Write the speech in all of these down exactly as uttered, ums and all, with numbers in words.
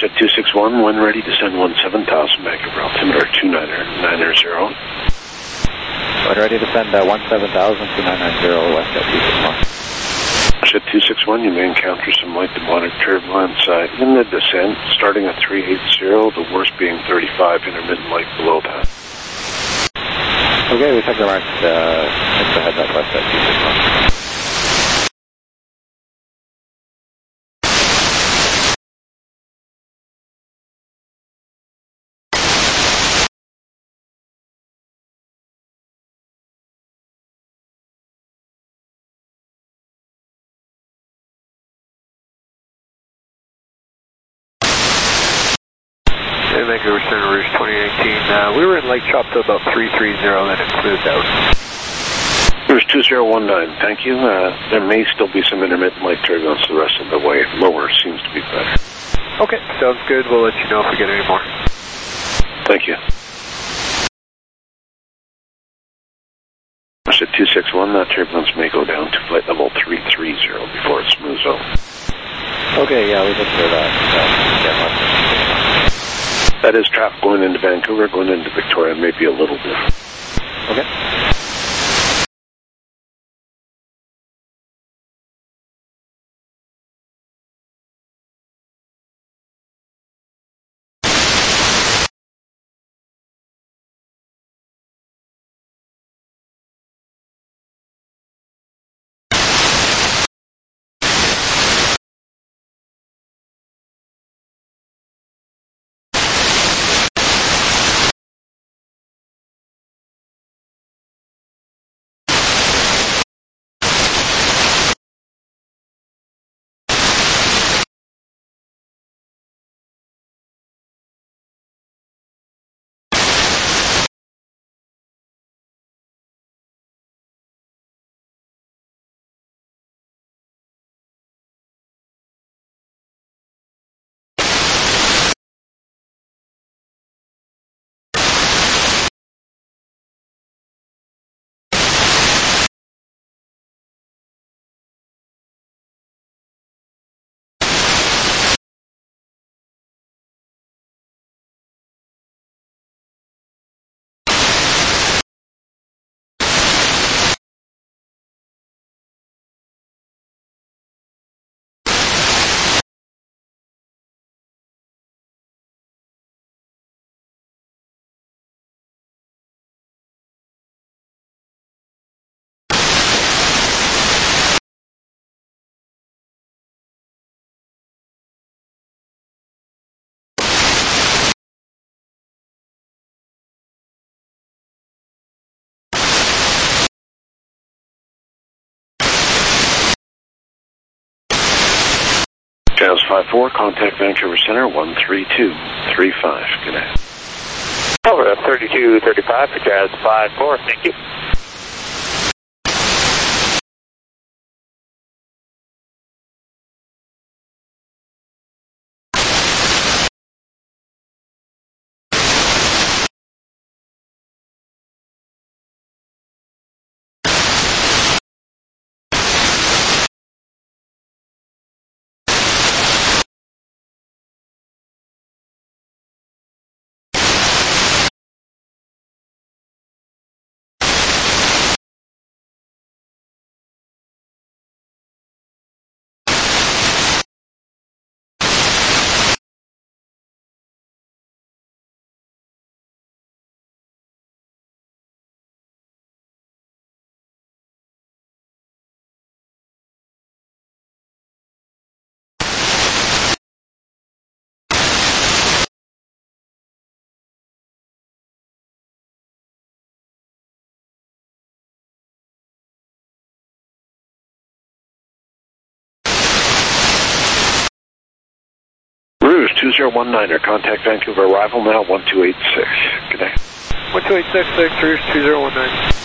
Jet two six one, when ready to send one seven thousand, Vancouver altimeter two nine nine zero. When ready to send uh, one seven thousand to nine nine zero, West Jet two six one. Jet two six one, you may encounter some light to moderate turbulence uh, in the descent, starting at three eighty, the worst being thirty-five, intermittent light below that. Okay, we took the mark, uh, six ahead at West Jet two six one. Hey, Vancouver Center, Rouge twenty eighteen. Uh, we were in Lake Chop to about three thirty, then it smoothed out. Rouge two zero one nine, thank you. Uh, there may still be some intermittent light turbulence the rest of the way. Lower seems to be better. Okay, sounds good. We'll let you know if we get any more. Thank you. Jet two six one, that turbulence may go down to flight level three three zero before it smooths out. Okay, yeah, we did hear that. Uh, yeah, that is traffic going into Vancouver, going into Victoria may be a little different. Okay. Jazz five four, contact Vancouver Center, one three two three five. Good night. Over, thirty-two thirty-five for Jazz five four, thank you. Rouge two zero one niner, contact Vancouver, arrival now, one two eight six. Good day. one two eight six, Rouge two zero one nine.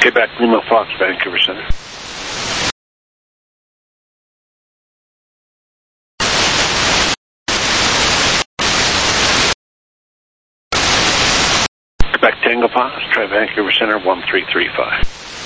Quebec Lima Fox, Vancouver Center. Quebec Tango Fox, try Vancouver Center one three three five.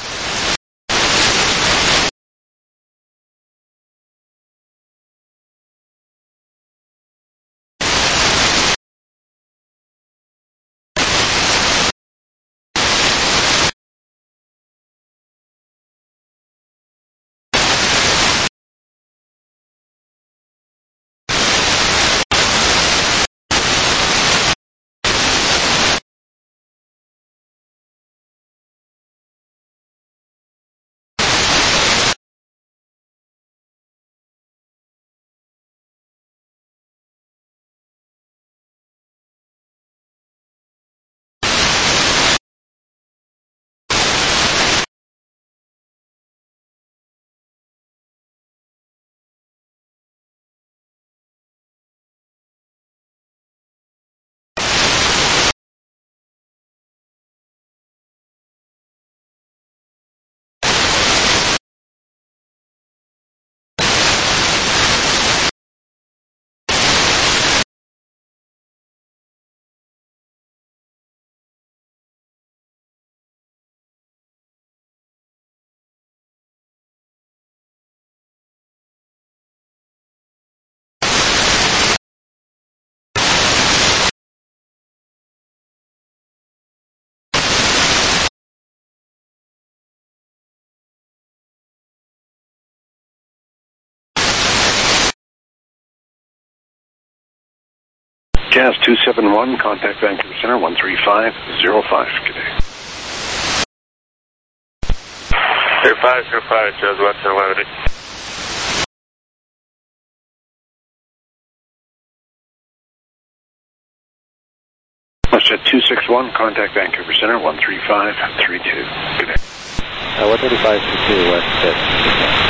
Jazz two seven one, contact Vancouver Center one three five zero five. Good day. zero five zero five, Jazz Western eleven. Westjet two six one, contact Vancouver Center one three five three two. Good day. Uh, one thirty-five to two, Westjet.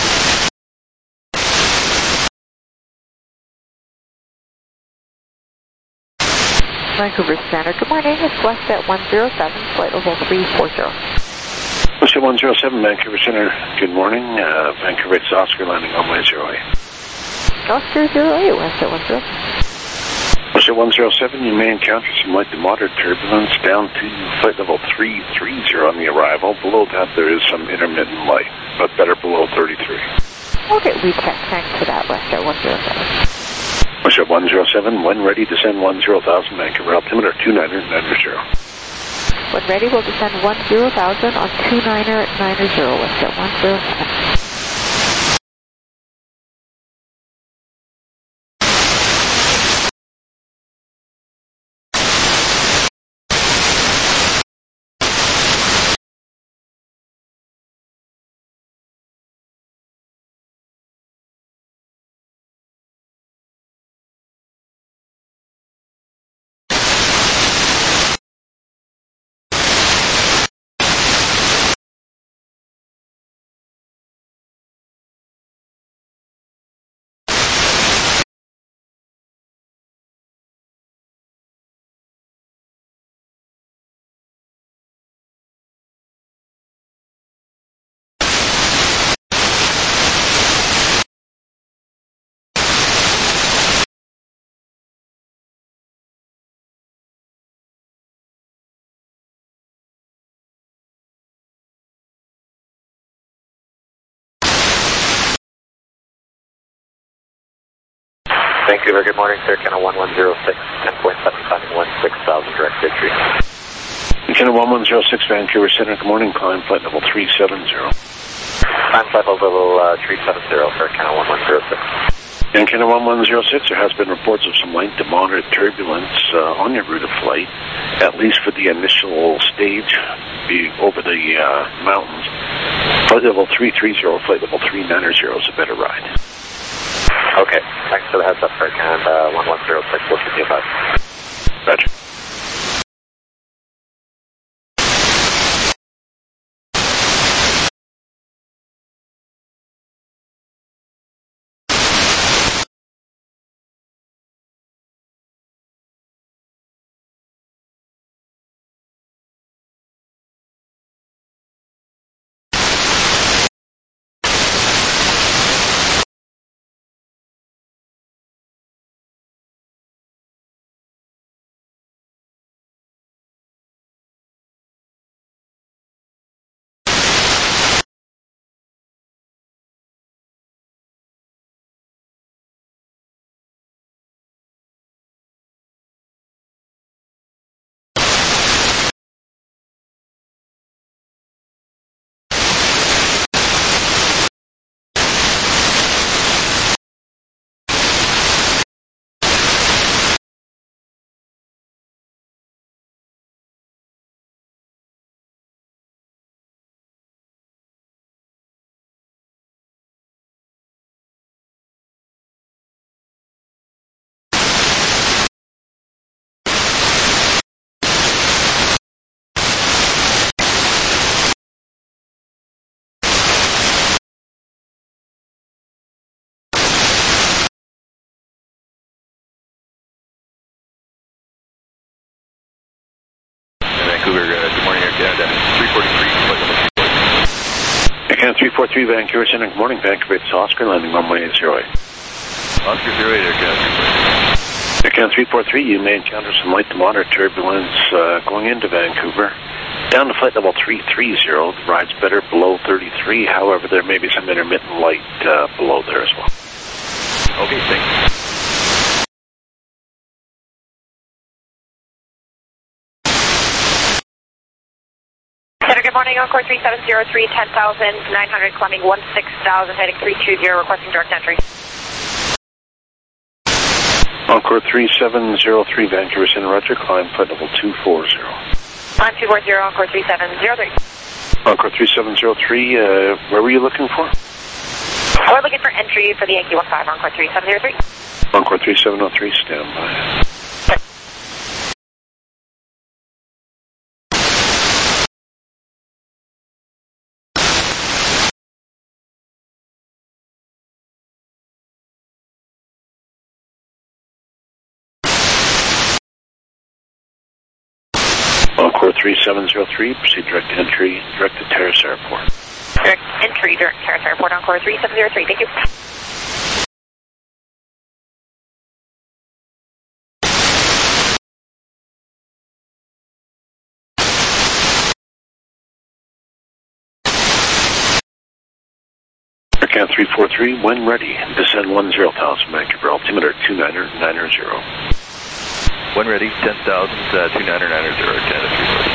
Vancouver Center. Good morning. It's Westjet one zero seven, flight level three four zero. Westjet one zero seven, Vancouver Center. Good morning. Uh, Vancouver It's Oscar landing on my zero eight. Oscar zero eight, Westjet one zero seven. Westjet one zero seven, you may encounter some light to moderate turbulence down to flight level three three zero on the arrival. Below that, there is some intermittent light, but better below thirty-three. Okay, we check. Thanks for that, Westjet one zero seven. Westjet one zero seven, when ready, descend one zero thousand, Vancouver altimeter two niner niner zero. When ready, we'll descend one zero thousand on two niner niner zero, Westjet one zero seven. Vancouver, good morning, sir. Canada one one zero six, ten point seven, climbing one six thousand, direct entry. Canada one one zero six, Vancouver Center. Good morning, climb flight level three seven zero. Climb flight level uh, three seven zero, sir. Canada one one zero six. In Canada one one zero six, there has been reports of some light to moderate turbulence uh, on your route of flight, at least for the initial stage be over the uh, mountains. Flight level three three zero, flight level three niner zero is a better ride. Okay, thanks for the heads up, sir. Canada one one zero six, we'll keep you above. Roger. Can three four three Vancouver Center, good morning, Vancouver, it's Oscar, landing on runway zero eight. Oscar zero eight, Aircan. Aircan three four three, you may encounter some light to moderate turbulence uh, going into Vancouver. Down to flight level three three zero, the ride's better below thirty-three, however, there may be some intermittent light uh, below there as well. Okay, thanks. Good morning, Encore three seven zero three, ten thousand nine hundred, climbing one six thousand, heading three two zero, requesting direct entry. Encore three seven zero three, Vancouver Center, Roger, climb flight level two four zero. Climb two four zero, Encore three seven zero three. Encore three seven zero three, uh, where were you looking for? We're looking for entry for the Yankee one five, Encore three seven zero three. Encore three seven zero three, stand by. Encore three seven zero three, proceed direct entry, direct to Terrace Airport. Direct entry, direct Terrace Airport, Encore three seven zero three, thank you. Aircan three four three, when ready, descend one zero thousand, Vancouver, altimeter two niner niner zero. When ready, ten thousand, uh, two niner niner zero, Canada three four three.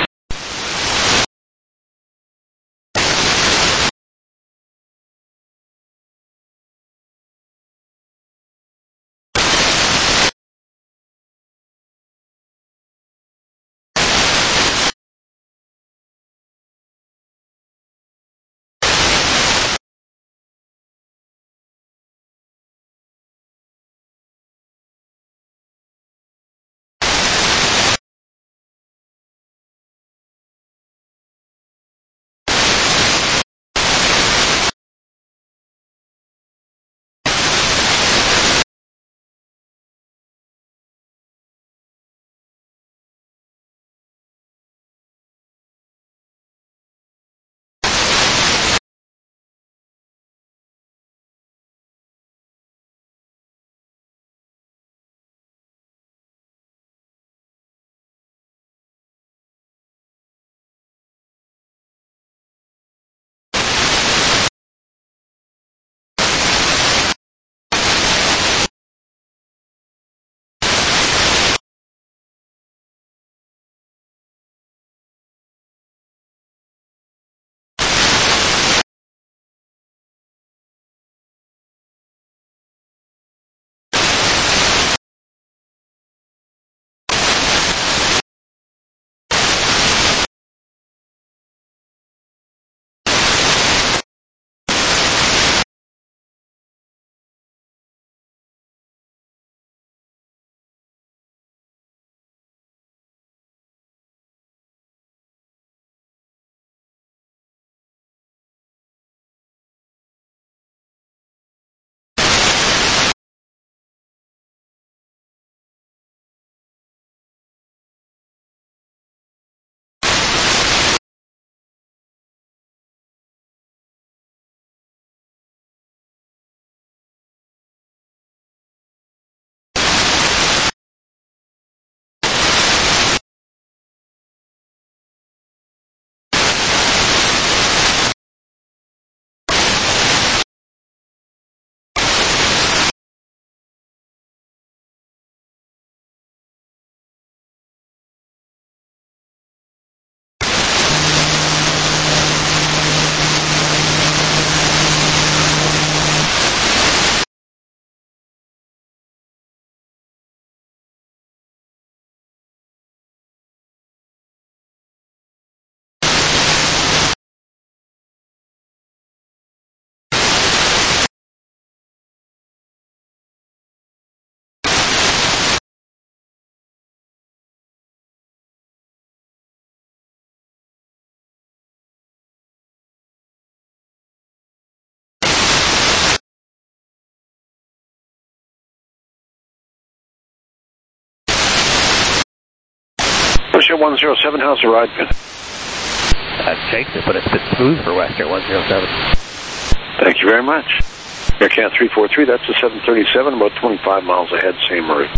Pusher one zero seven, how's the ride been? That's shanked it, but it's been smooth for Western one zero seven. Thank you very much. Aircat three four three, that's a seven thirty-seven, about twenty-five miles ahead, same route.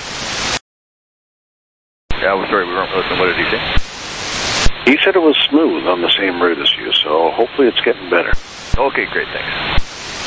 Yeah, well, sorry, we weren't listening. What did he say? He said it was smooth on the same route as you, so hopefully it's getting better. Okay, great, thanks.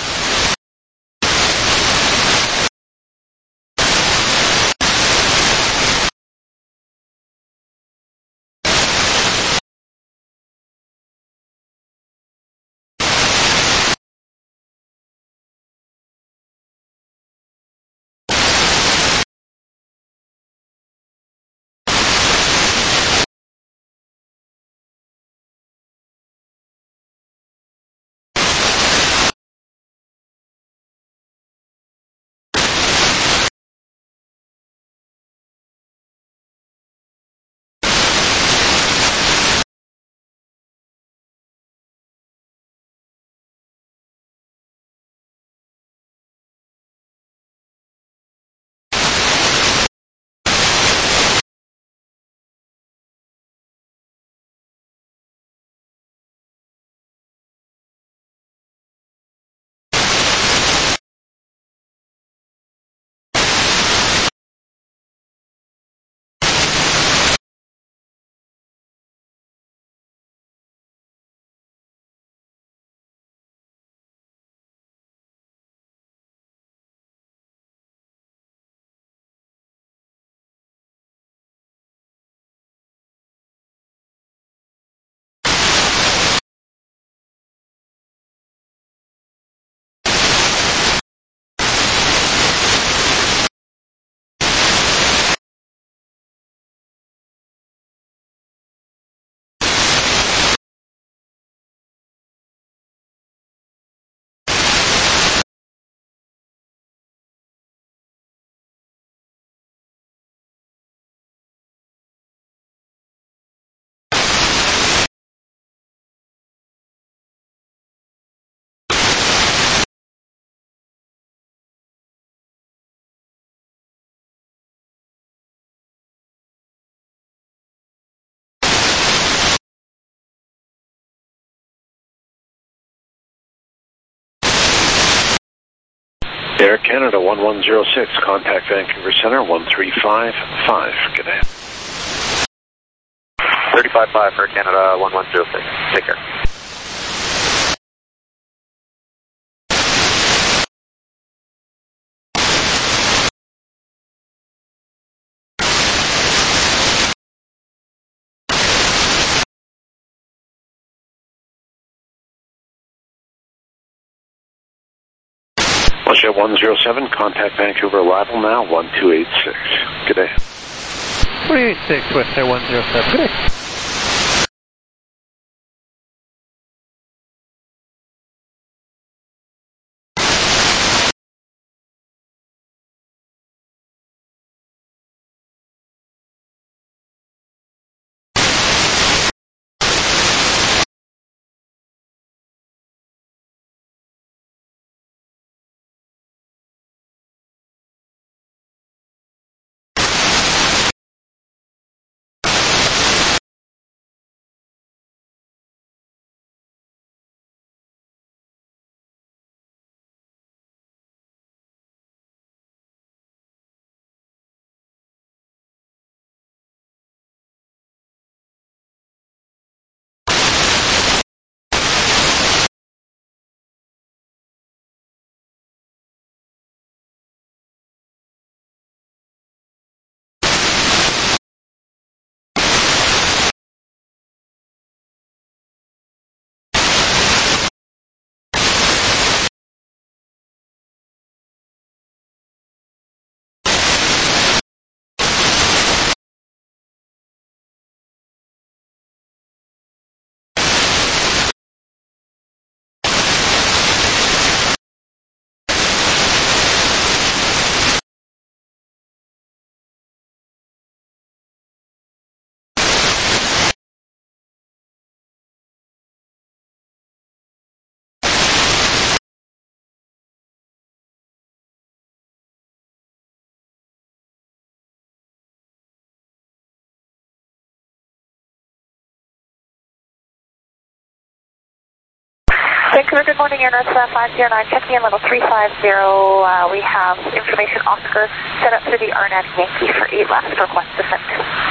Air Canada one one zero six, contact Vancouver Center one three five five. Good day. thirty-five five for Canada one one zero six. Take care. Russia one zero seven, contact Vancouver arrival now one two eight six. Good day. two eight six, West Air one zero seven. Good day. Vancouver, good morning, Air North five zero nine, checking in level three five zero. Uh, we have information Oscar set up through the R N A V Yankee for eight left, request descent.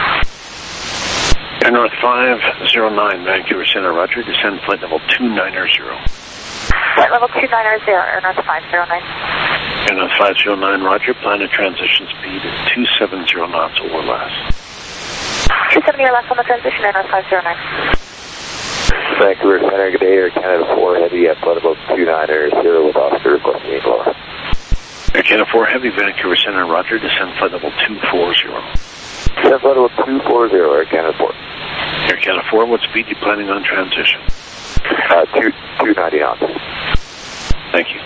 Air North five zero nine, Vancouver Center, roger, descend flight level two nine zero. Flight level two nine zero, Air North five zero nine. Air North five zero nine, roger, plan of transition speed is two seventy knots or less. two seventy or less on the transition, Air North five zero nine. Vancouver Center, good day, Air Canada four Heavy at flight level two nine zero with Oscar requesting eight lower. Air Canada four Heavy, Vancouver Center, roger, descend flight level two four zero. Descend flight level two four zero, Air Canada four. Air Canada four, what speed are you planning on transition? Uh, two, two ninety knots. Thank you.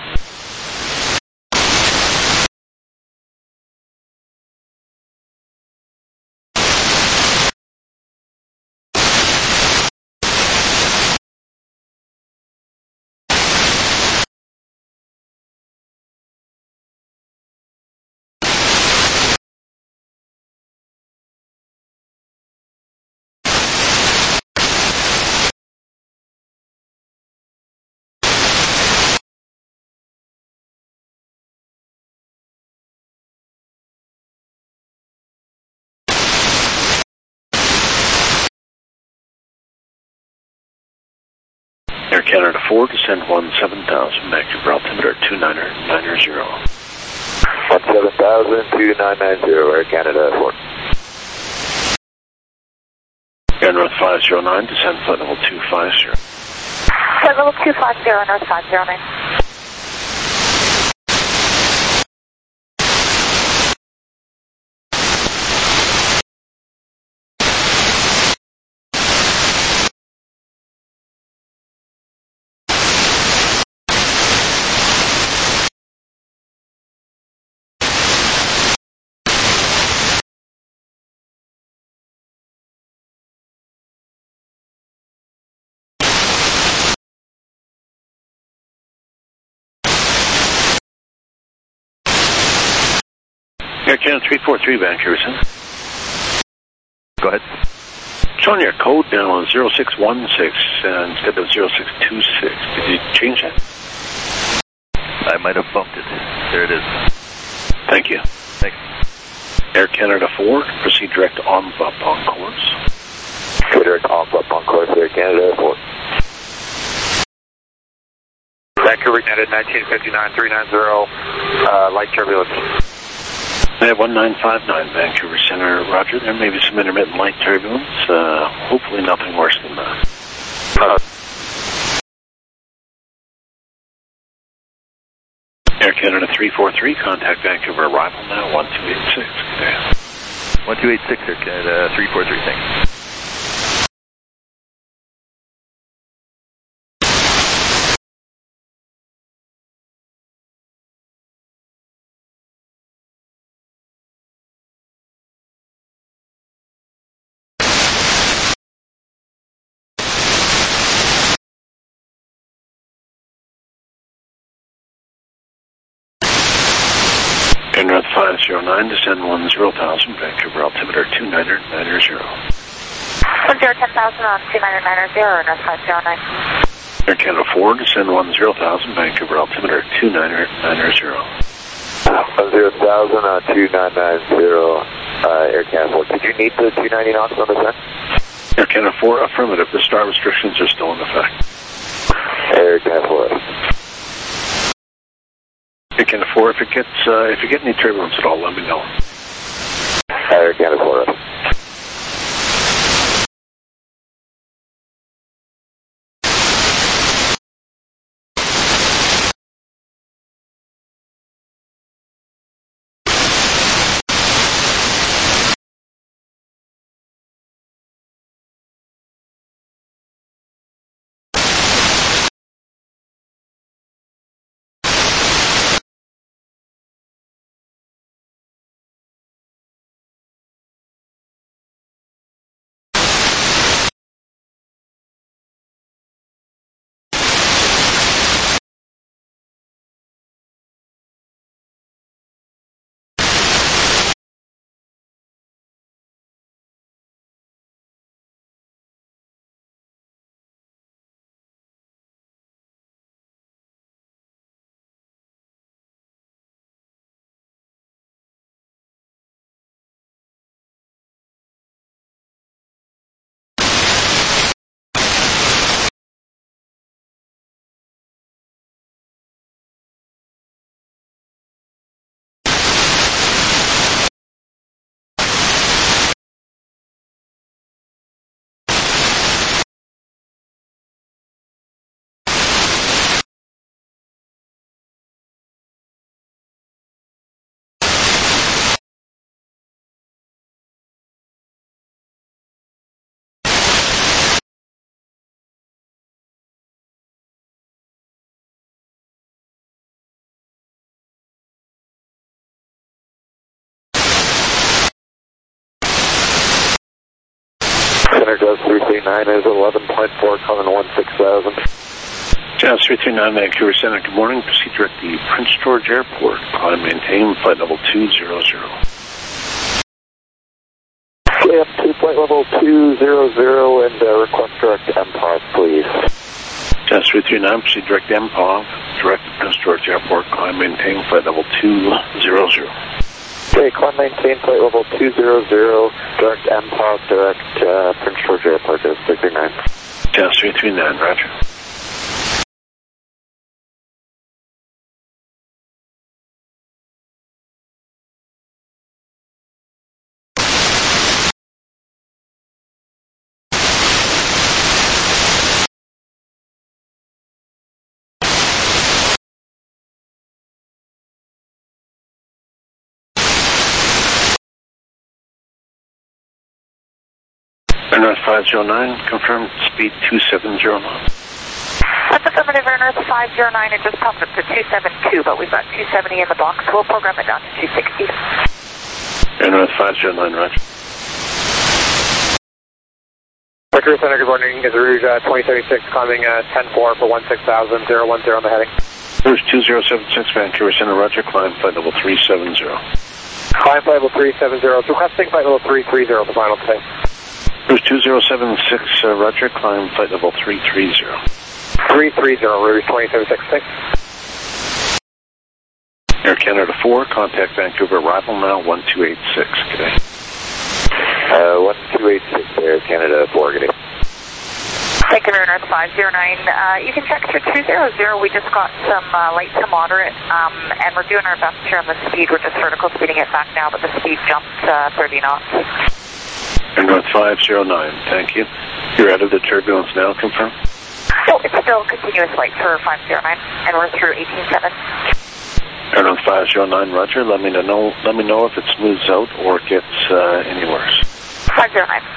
Air Canada four, descend one seven thousand, Vancouver altimeter two nine nine zero. one seven thousand, two nine nine zero, Air Canada four. Air North five zero nine, descend flight level two five zero. Flight level two five zero, North five zero nine. Air Canada three four three, Vancouver Center. Go ahead. Showing your code down on zero six one six uh, instead of zero six two six. Did you change that? I might have bumped it. There it is. Thank you. Thanks. Air Canada four, proceed direct on up on course. Direct on up on course, Air Canada four. Vancouver United nineteen fifty-nine, three nine zero, uh, light turbulence. I have one nine five nine, Vancouver Center, roger. There may be some intermittent light turbulence. Uh, hopefully nothing worse than that. Uh, Air Canada three four three, contact Vancouver arrival now, one two eight six. Yeah. one two eight six, Air Canada three four three, thanks. Air North five zero nine, descend one zero thousand, Vancouver altimeter two nine nine zero. one zero ten thousand on two nine nine zero, North five zero nine. Air Canada four, descend one zero thousand, Vancouver altimeter two nine nine zero. one zero thousand on two nine nine zero, uh, Air Canada four. Did you need the two ninety knots on the set? Air Canada four, affirmative. The star restrictions are still in effect. Air Canada four. Air Canada four, if it gets, uh, if you get any turbulence at all, let me know. Air Canada four. Center Jazz three three nine is eleven point four, calling one six thousand. Jazz three three nine, Vancouver Center, good morning. Proceed direct the Prince George Airport. Climb maintain flight level two zero zero. Okay, up to flight level two zero zero and uh, request direct M P O V, please. Jazz three three nine, proceed direct M P O V, direct to Prince George Airport. Climb maintain flight level two zero zero. Okay, climb maintain flight level two zero zero, direct M P O V, direct uh, Prince George Airport, Jazz three three nine. Jazz three three nine, roger. Air five zero nine, confirm speed two seven zero nine. That's affirmative, Air North five zero nine, it just popped up to two seven two, but we've got two seventy in the box, so we'll program it down to two sixty. Air North five zero nine, roger. Vancouver Center, good morning. Is Rouge uh, twenty thirty-six, climbing uh, ten four for one six thousand, zero one zero on the heading. Rouge two zero seven six, Vancouver Center, roger. Climb flight level three seven zero. Climb flight level three seven zero, requesting flight level three three zero for final today. Rouge two zero seven six, uh, roger. Climb flight level three three zero. three three zero, Rouge twenty thirty-six, thanks. Air Canada four, contact Vancouver arrival now one two eight six, good day. Uh, one two eight six, Air Canada four, good day. Thank you, Air North five zero nine. Uh, you can check through two zero zero. We just got some uh, light to moderate, um, and we're doing our best here on the speed. We're just vertical speeding it back now, but the speed jumped uh, thirty knots. Air North five zero nine, thank you. You're out of the turbulence now, confirm? No, it's still continuous light for five zero nine, and we're through eighteen seven. Air North five zero nine, roger. Let me know. Let me know if it smooths out or gets uh, any worse. five zero nine.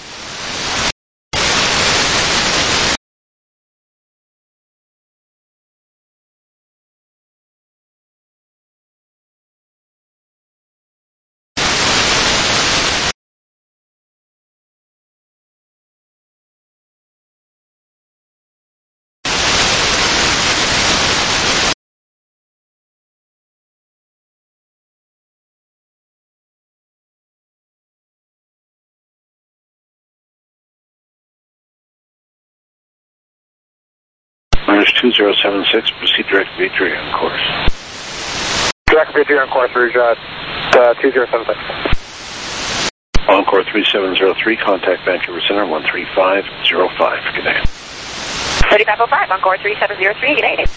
Rouge two zero seven six, proceed direct Vitry on course. Direct Vitry on course, Rouge uh, uh, two zero seven six. Encore three seven zero three, contact Vancouver Center one three five zero five, good day. thirty-five oh five, Encore three seven zero three, good day.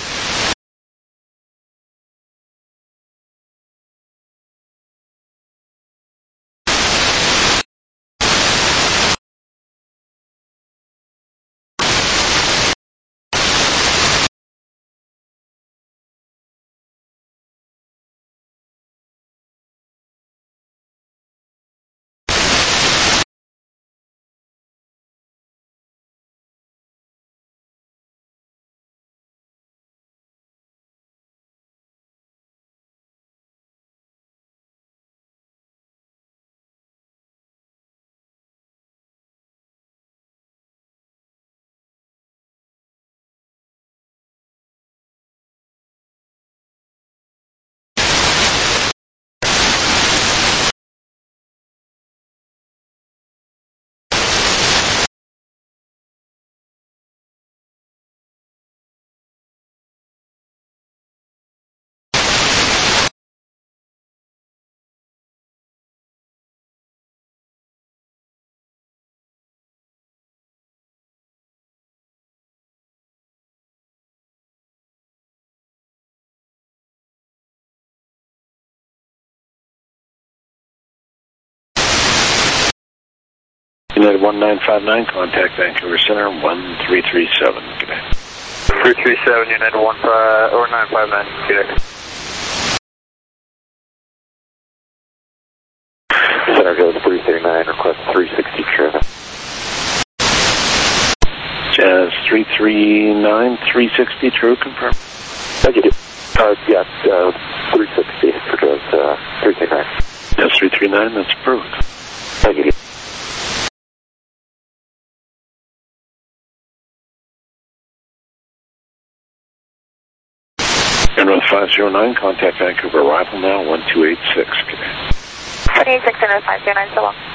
United one nine five nine, contact Vancouver Center one three three seven, good day. three three seven, United one five, or nine five nine, good day. Center goes three three nine, request three sixty trim. Jazz three three nine, three sixty, true, confirm. Thank you. Uh, yeah, uh, three sixty for Jazz uh, three three nine. Jazz three three nine, that's approved. Thank you. Air North five zero nine, contact Vancouver arrival now, one two eight six. one eight six, Air North five zero nine, so long.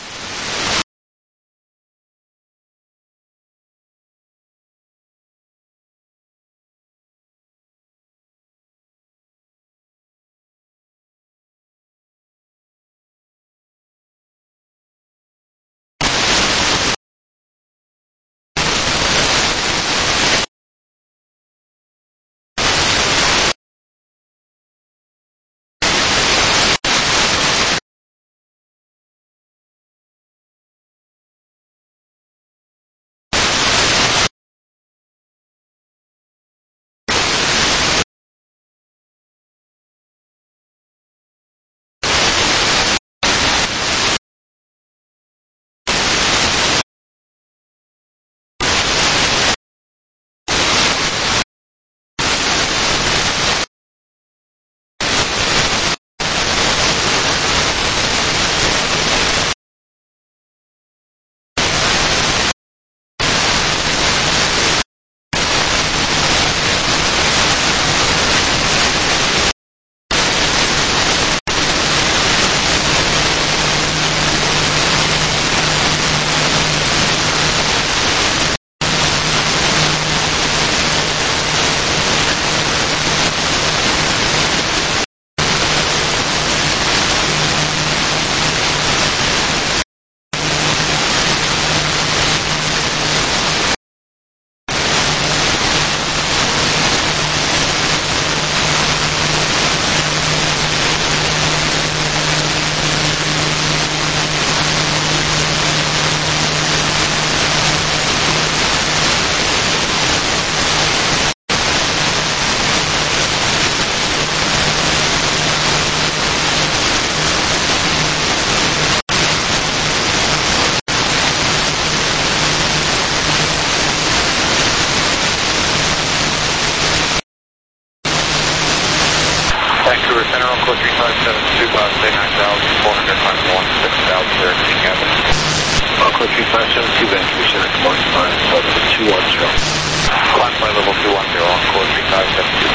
Vancouver Center, on code three five seven two, Class A nine thousand four hundred, time one six thousand, there, King Avenue. On code three five seven two, Vancouver Center, command line, level two one zero. Climb flight level two one zero, on code three five seven two.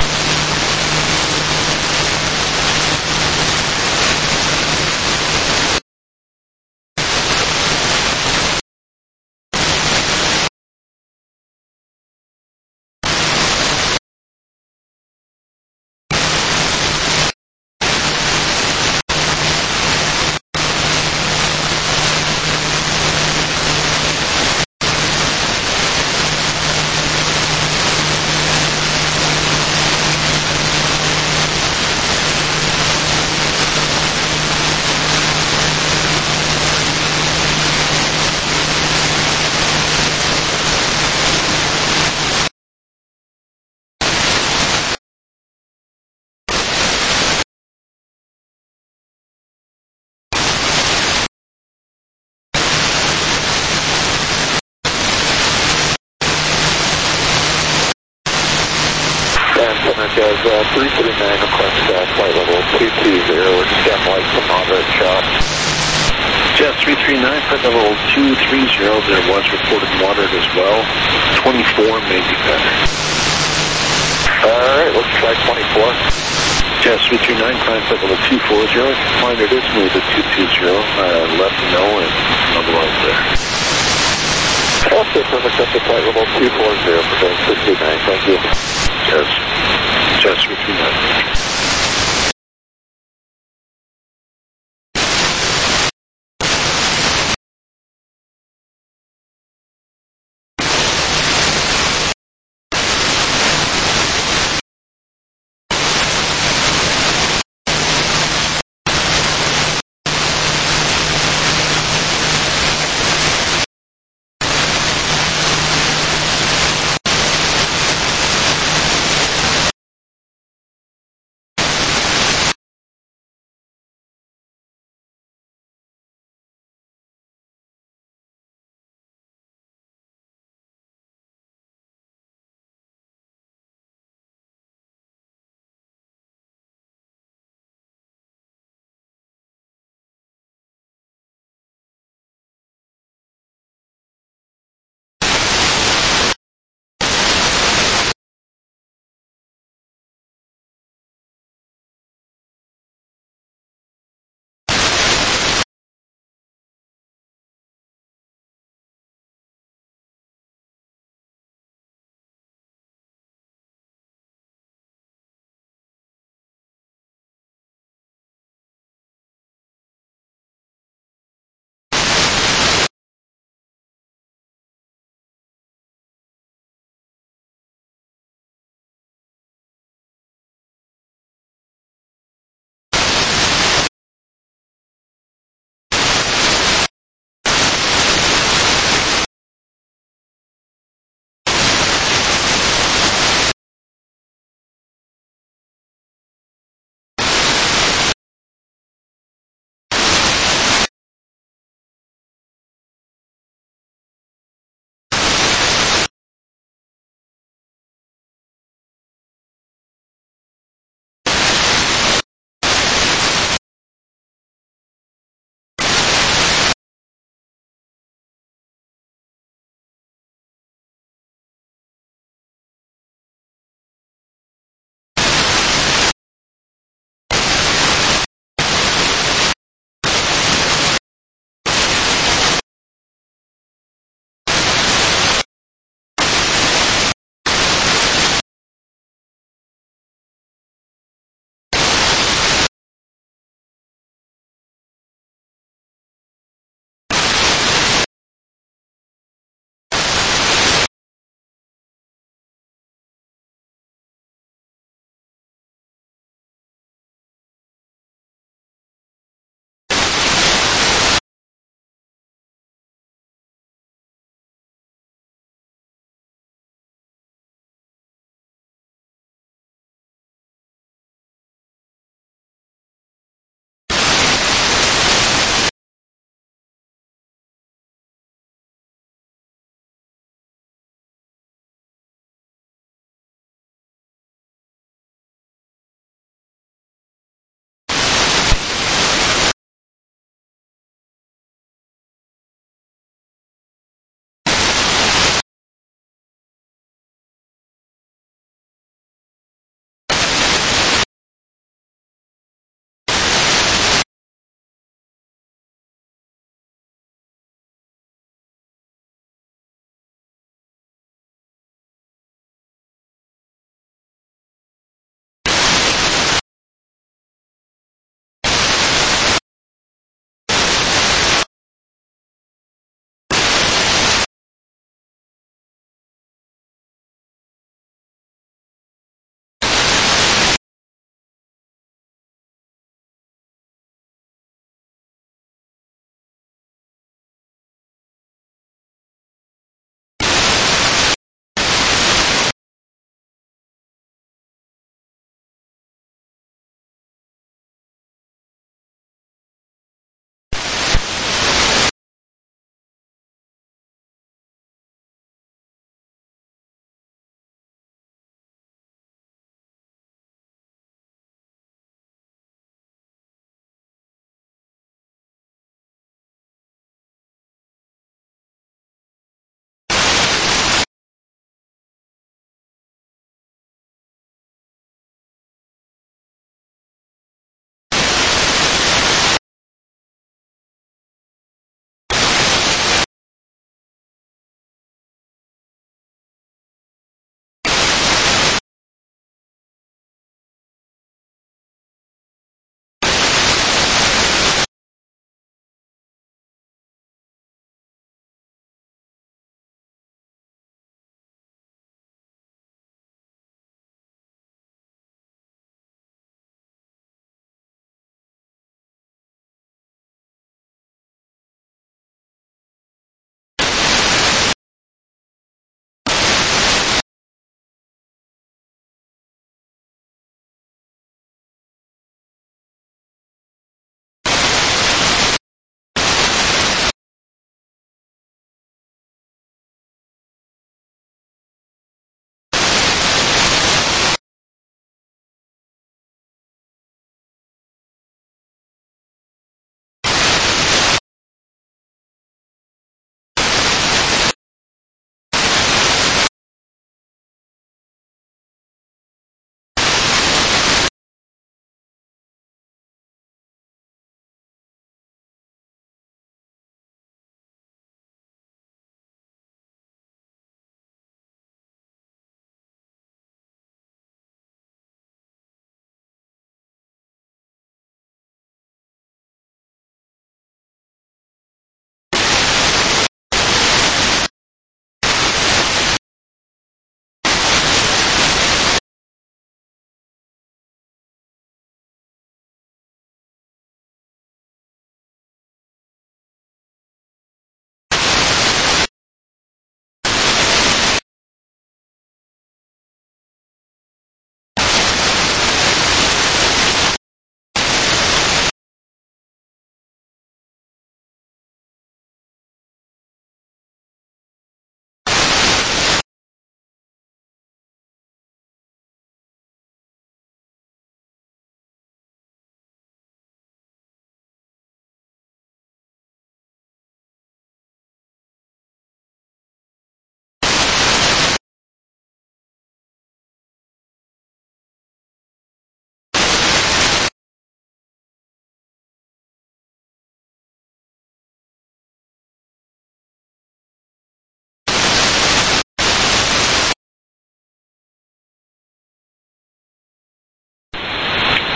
Guys, uh, three three nine request uh, flight level two two zero, we're just getting light to moderate shot. Jet three three nine, flight level two three zero, there was reported moderate as well. twenty-four may be better. Alright, let's try twenty-four. Jet three three nine, climb flight level two four zero, find it is moved to two two zero, uh, let me know and otherwise there. Okay, perfect, that's the flight level two four zero for going three three nine, thank you. Yes, Jet three three nine.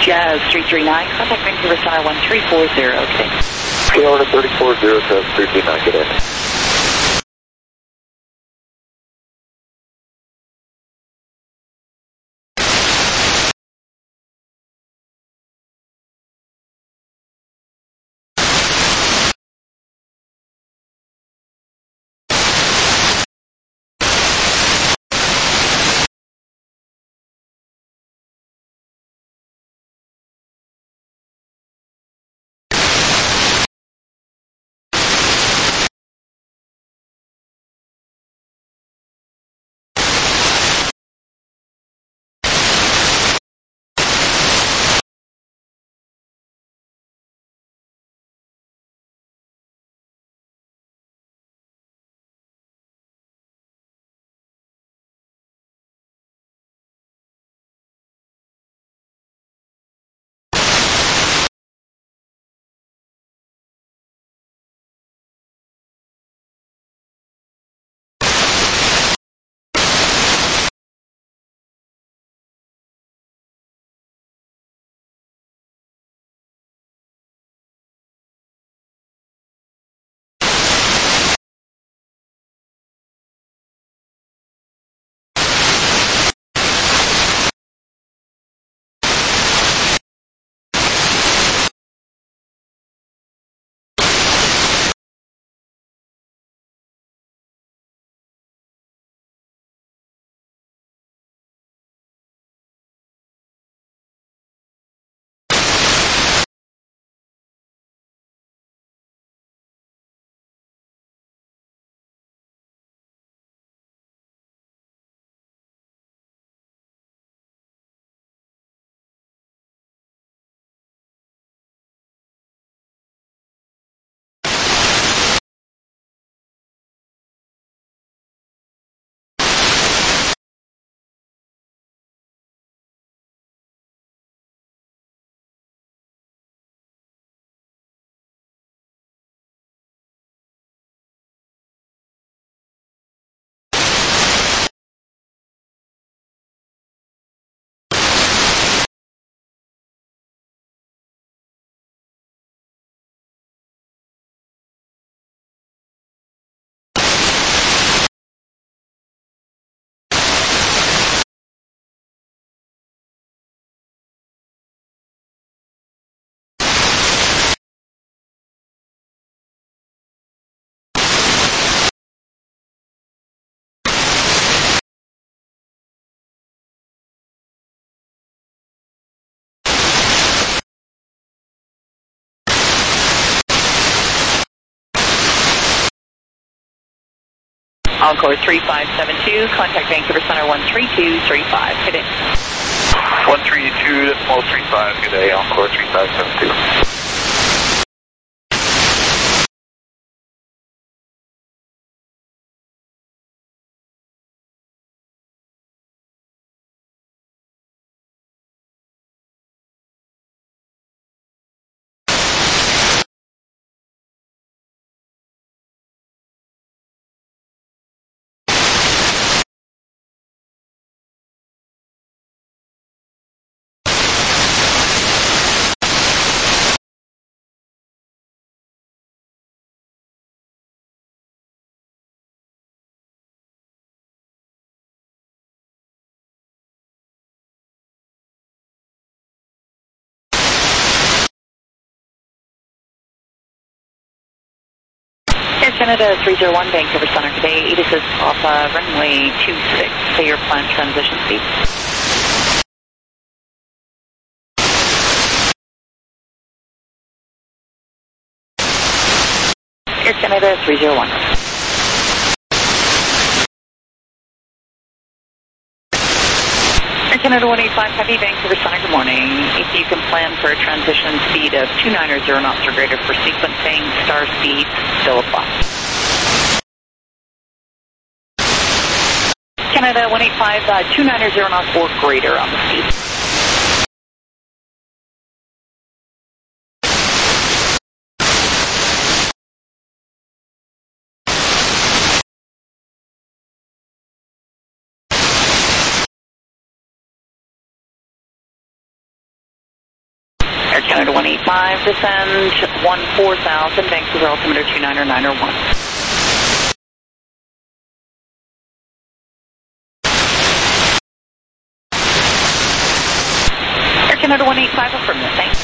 Jazz three three nine, contact Vancouver Center one three four zero today. Okay, order thirty-four zero seven three three nine, good day. Encore three five seven two, contact Vancouver Center one three two three five, good day. one three two, decimal three five, good day, Encore three five seven two. Air Canada three zero one, Vancouver Center today, eight assist off uh, runway two six, say your planned transition speed. Air Canada three zero one. Air Canada one eight five Heavy, Vancouver Center, good morning. If you can plan for a transition speed of two ninety knots or greater for sequencing, star speed still applies. Canada one eight five, uh, two ninety knots or greater on the speed. Canada one eight five, descend one four thousand, Vancouver altimeter two niner niner one. Air Canada one eight five, affirmative, thanks.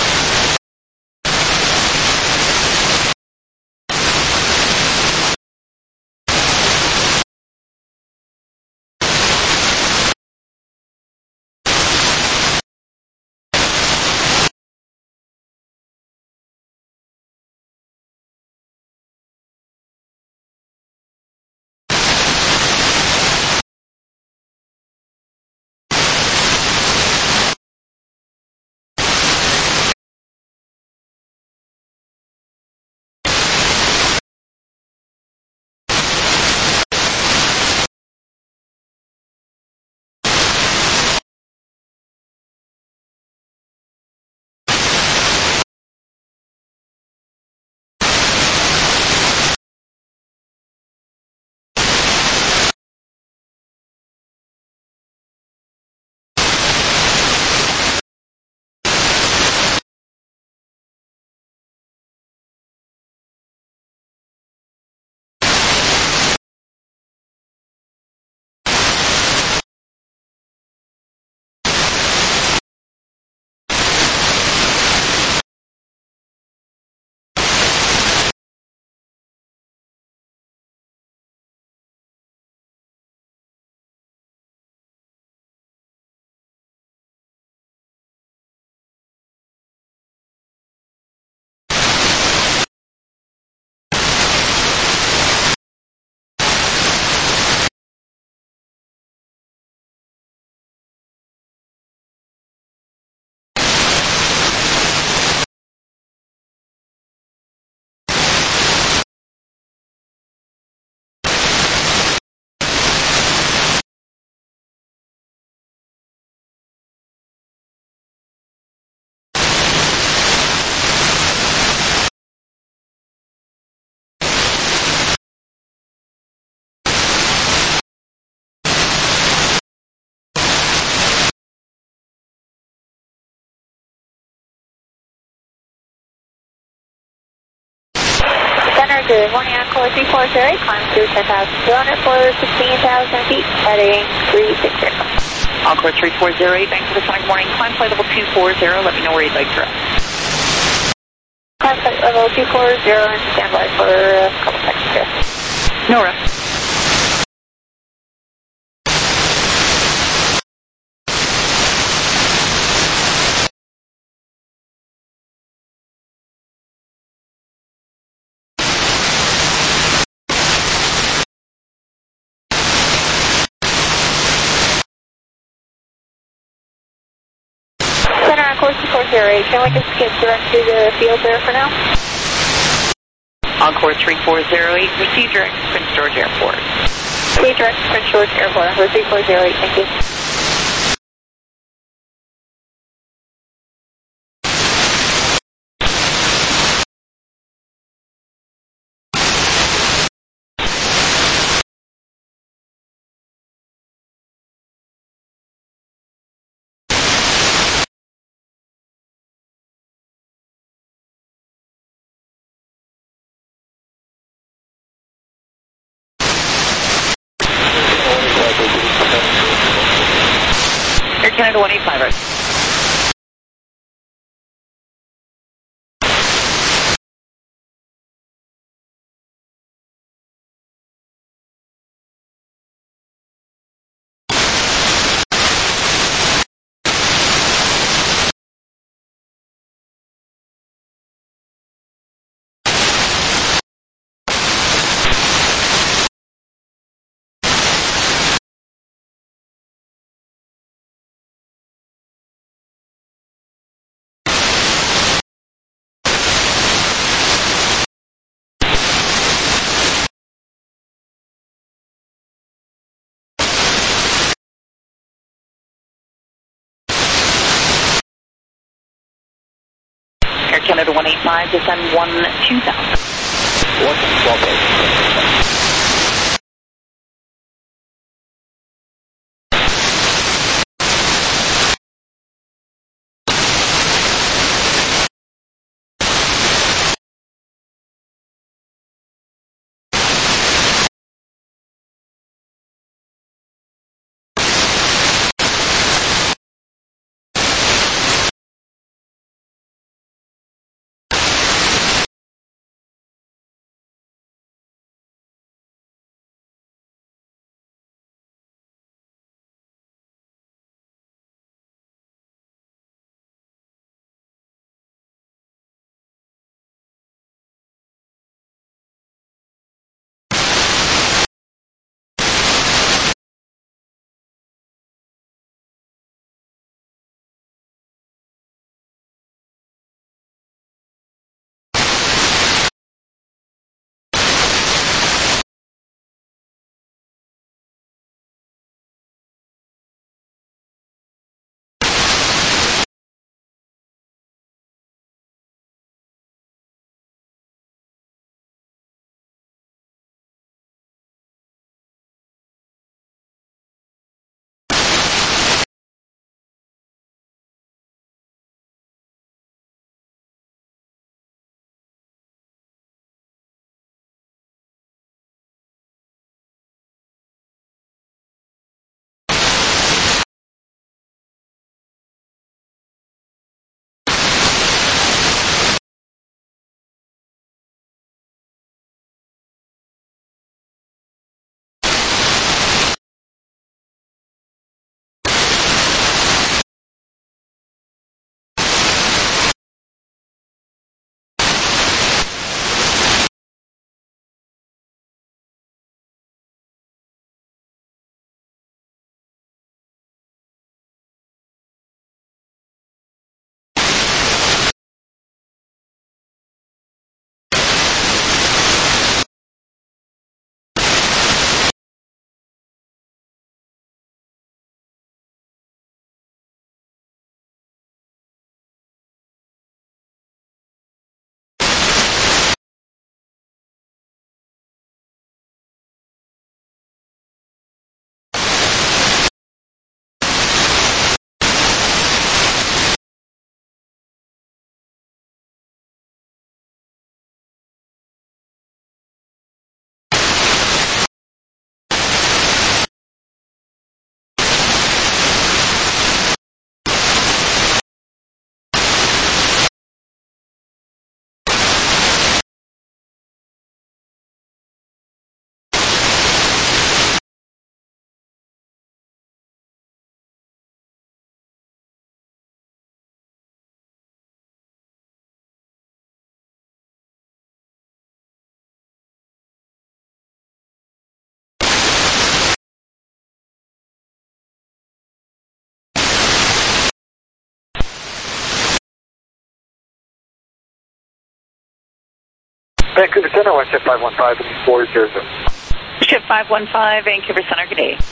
Good morning, Encore three four zero, climb through ten thousand two hundred for sixteen thousand feet, heading three six zero. Encore three four zero, Vancouver Sonic Morning, climb flight level two four zero, let me know where you'd like to rest. Climb flight level two four zero and stand by for a couple seconds here. No rest. Encore two four zero eight, can we just get direct to the field there for now? Encore three four zero eight, receive direct to Prince George Airport. Receive direct to Prince George Airport, Encore three four zero eight, thank you. Air Canada one eight five, right? Air Canada one eight five, descend one two thousand. one twelve eight. Vancouver Center, one shift five one five, four zero zero. Shift five one five, Vancouver Center, good day.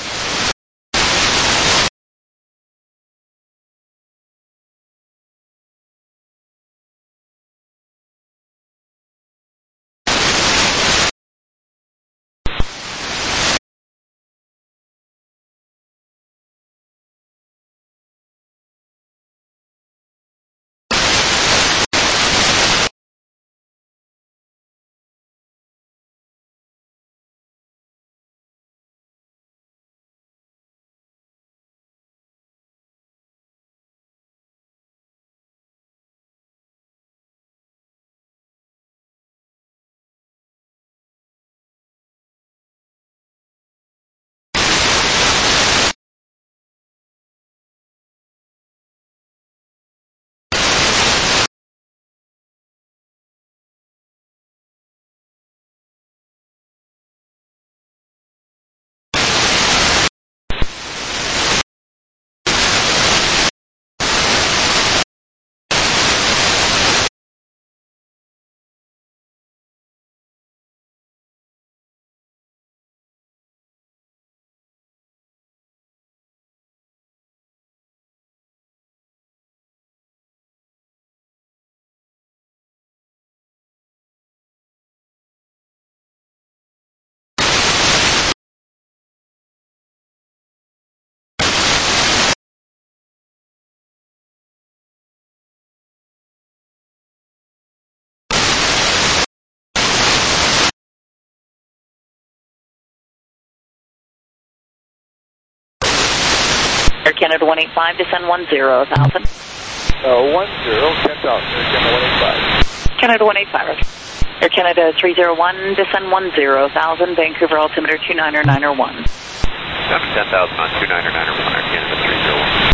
Air Canada one eight five, descend one zero, one thousand. Uh, one zero, ten thousand, Air Canada one eight five. Canada one eight five, Roger. Air Canada three zero one, descend one zero, one thousand, Vancouver altimeter two niner niner one. ten thousand on two niner niner one, Air Canada three zero one.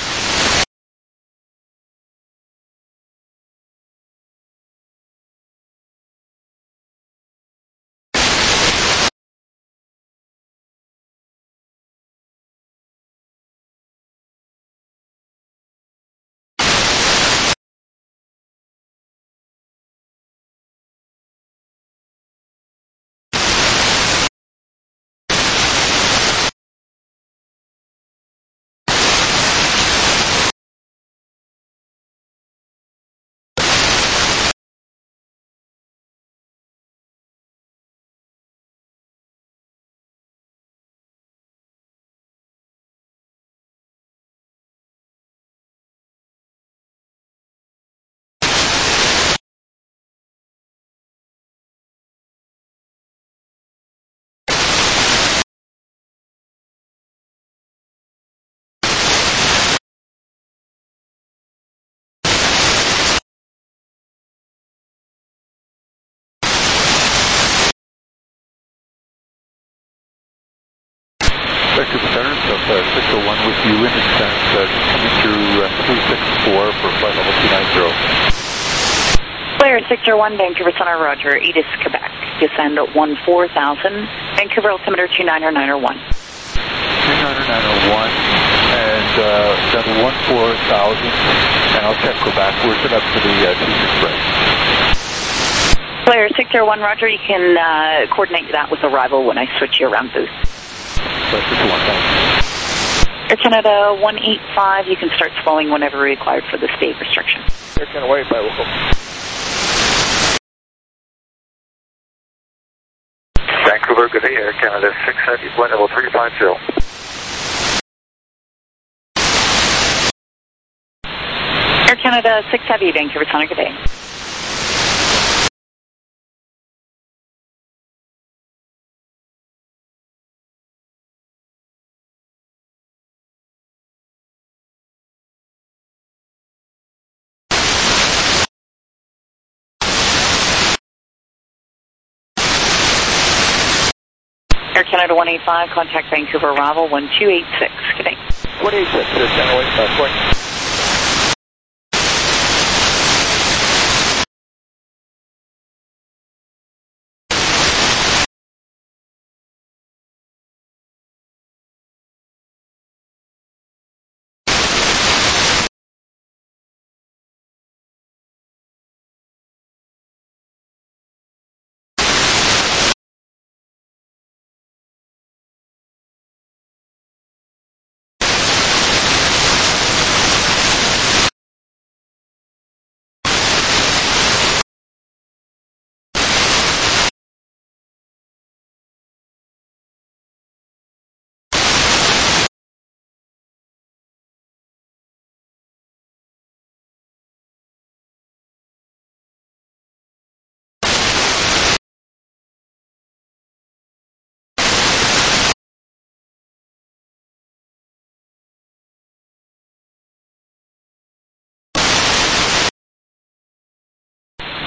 Vancouver Center, so uh, six oh one with you in descent, uh, coming through uh, three six four for flight level two nine zero. Flare six zero one, Vancouver Center, Roger, Edis, Quebec. Descend one four thousand, Vancouver altimeter two niner niner one. two niner niner one, and uh, then one four thousand, and I'll check Quebec. We're set up for the uh, two six break. Flare six zero one, Roger, you can uh, coordinate that with arrival when I switch you around booth. Air Canada one eight five, you can start slowing whenever required for the state restriction. Air Canada one eight five, will go. Vancouver, good day, Air Canada six seventy, flight level three five zero. Air Canada six heavy, Vancouver Center, good day. Air Canada one eight five, contact Vancouver arrival one two eight six. Good day. one eight six, Air Canada one eight five, point.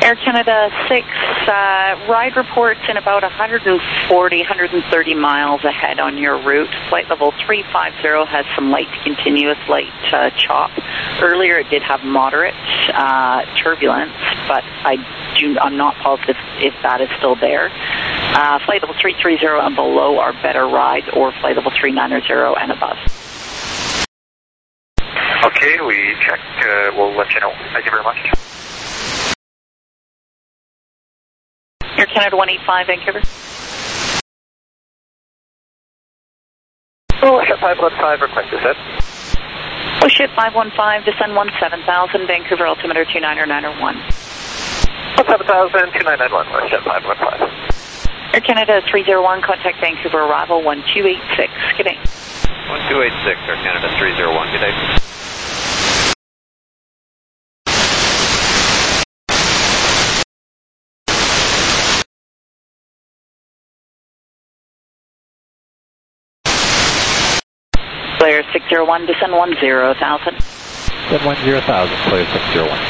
Air Canada six, uh, ride reports in about one hundred forty, one hundred thirty miles ahead on your route. Flight level three five zero has some light to continuous light uh, chop. Earlier it did have moderate uh, turbulence, but I do, I'm not positive if that is still there. Uh, flight level three three zero and below are better rides, or flight level three ninety and above. Okay, we checked. Uh, we'll let you know. Thank you very much. Air Canada one eight five, Vancouver. Oh, ship five one five, request to set. Oh, ship five one five, descend one seven thousand, Vancouver altimeter two nine nine one. one seven thousand, two nine nine one, ship five one five. Air Canada three zero one, contact Vancouver arrival one two eight six, good day. one two eight six, Air Canada three zero one, good day. Player six zero one, descend one zero thousand. Descend one zero thousand, player six zero one.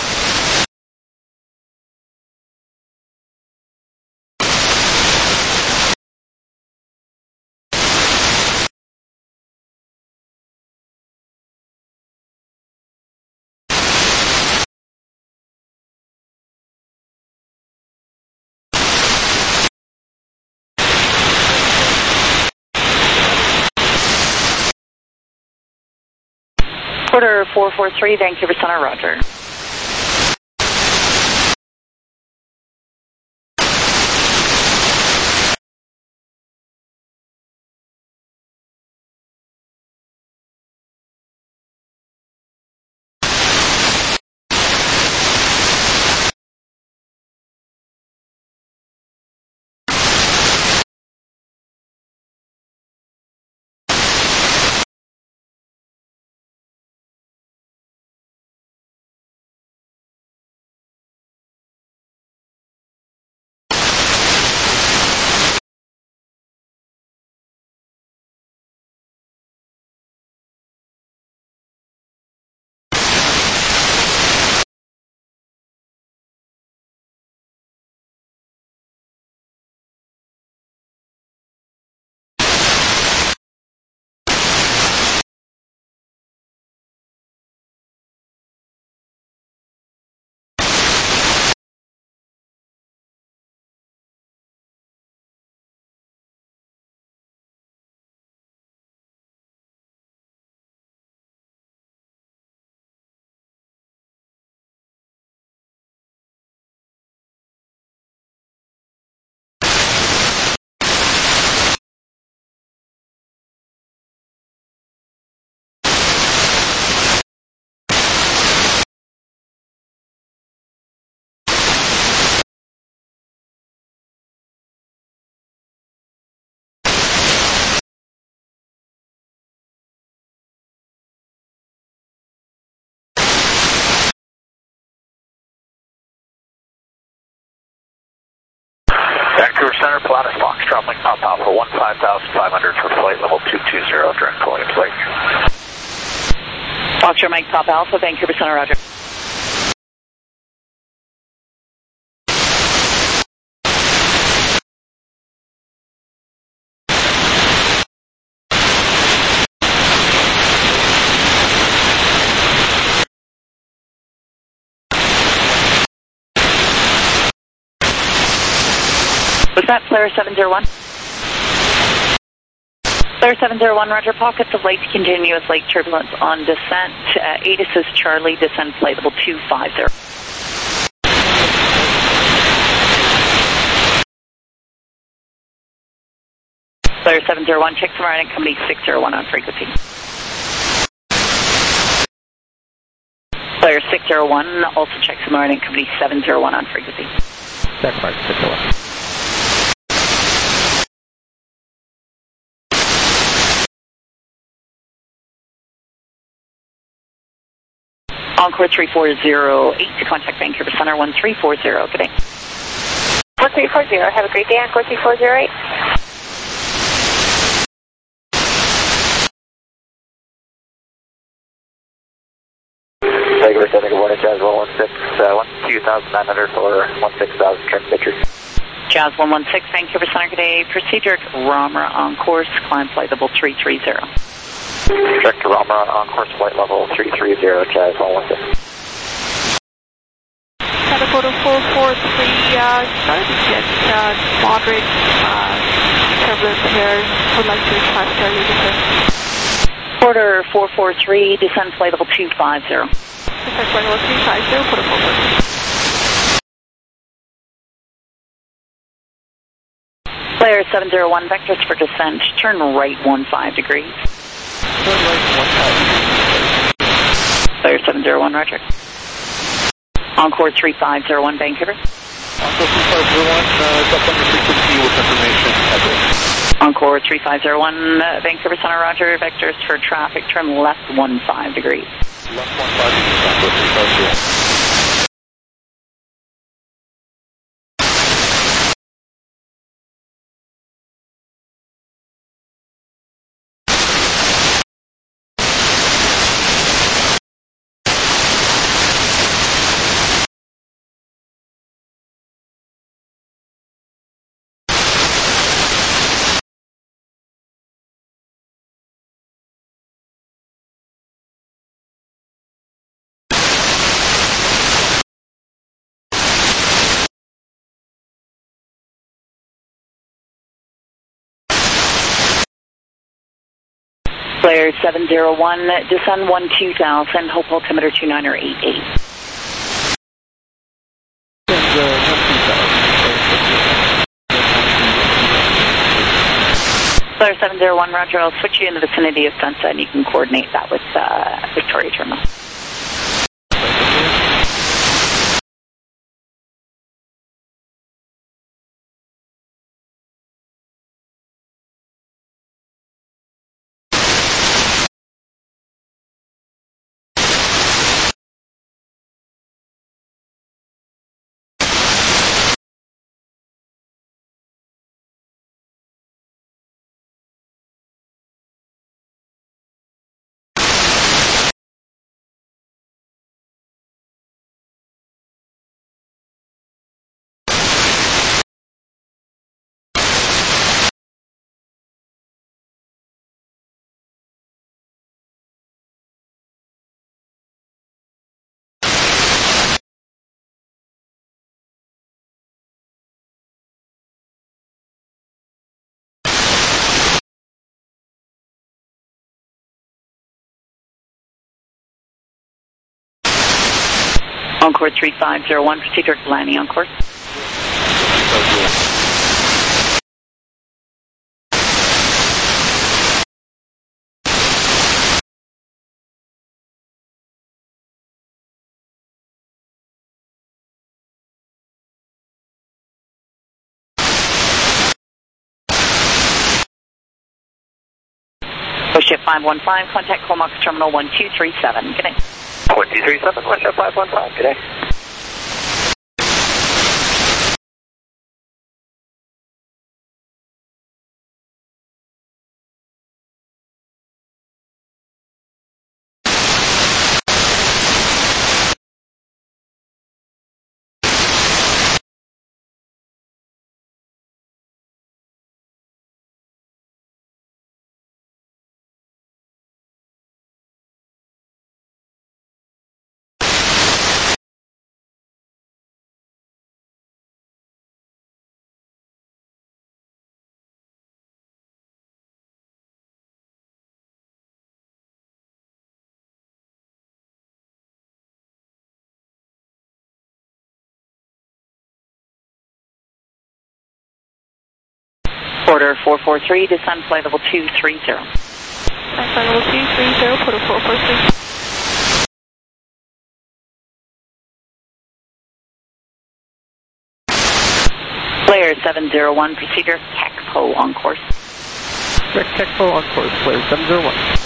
Quarter four four three, Vancouver Center, roger. Vancouver Center, Pilatus Foxtrot, Mike Pop Alpha, one five thousand five hundred for flight level two two zero, direct Williams Lake. Foxtrot, Mike Pop Alpha, Vancouver Center, roger. Was that Flare seven zero one? Flare seven zero one, roger. Pockets of light continuous light turbulence on descent. Uh, A T I S is Charlie, descend flight level two five zero. Flare seven zero one, check Samaritan Company six zero one on frequency. Flare six zero one, also check Samaritan Company seven zero one on frequency. Check mark six zero one. Encore three four zero eight, contact Vancouver Center one three four zero, good day. one three four zero, have a great day, Encore three four zero eight. Vancouver Center, good morning, Jazz one one six one. two thousand nine hundred for one six thousand, trim picture. Jazz one one six, Vancouver Center, good day. Procedure Ramra on course, climb flight level three three zero. Direct to Ramra on course, flight level three three zero, Jazz one one six. Photo four four three, uh, starting to get uh, moderate uh, turbulence here. Would like to request early descent. Order four four three, descend flight level two five zero. Descend flight level two five zero, photo four four three. Player seven zero one, vectors for descent, turn right one five degrees. Turn right one five degrees. Player seven zero one, roger. Encore three five zero one, Vancouver. Encore three five zero one, uh, up on the frequency with information. Address. Encore three five zero one, uh, Vancouver Center, roger. Vectors for traffic, turn left one five degrees. Left one five degrees, Encore three five zero. Player seven zero one, descend one two thousand, hope altimeter two nine or eight eight. And, uh, one two thousand. Player seven zero one, roger. I'll switch you in the vicinity of Sunset and you can coordinate that with uh, Victoria Terminal. Encore three five zero one, procedure landing on course. Ship five one five, contact Comox Terminal one two three seven. Good day. one two three seven, one five one five, good day. Order four four three, descend flight level two three zero. Descend flight level two three zero, put a four four three. Player seven zero one, procedure TECPO on course. TECPO on course, player seven zero one.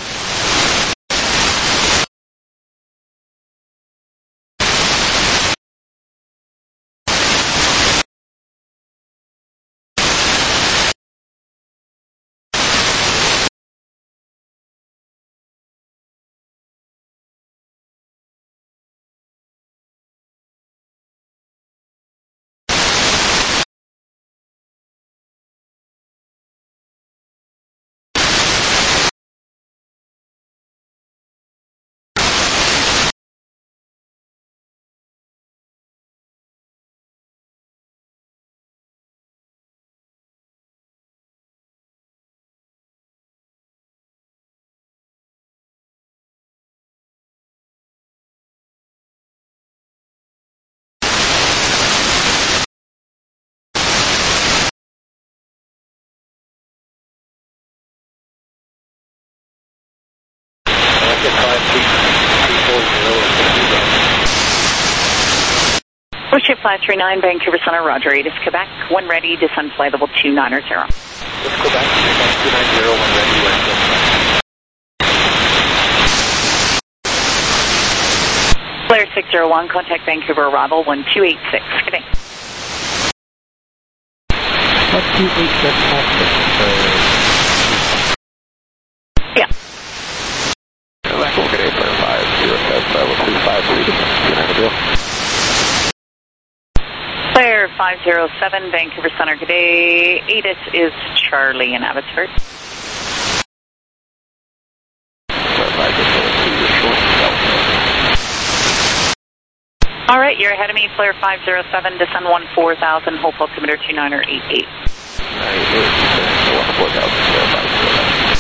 Bushit five three nine, Vancouver Center, Roger, eight is Quebec. When ready, descend flight level two nine zero. It's Quebec, two nine zero, when ready, we're Flare six zero one, contact Vancouver arrival one two eight six. Good day. one two eight six, Yeah. Echo, good day, Flare five zero seven, level two five three, two nine zero. Flare five zero seven, Vancouver Center, good day. ATIS is Charlie in Abbotsford. All right, you're ahead of me, Flare five zero seven, descend one four thousand, hope altimeter two nine or eight eight. one four thousand, Flare five zero seven.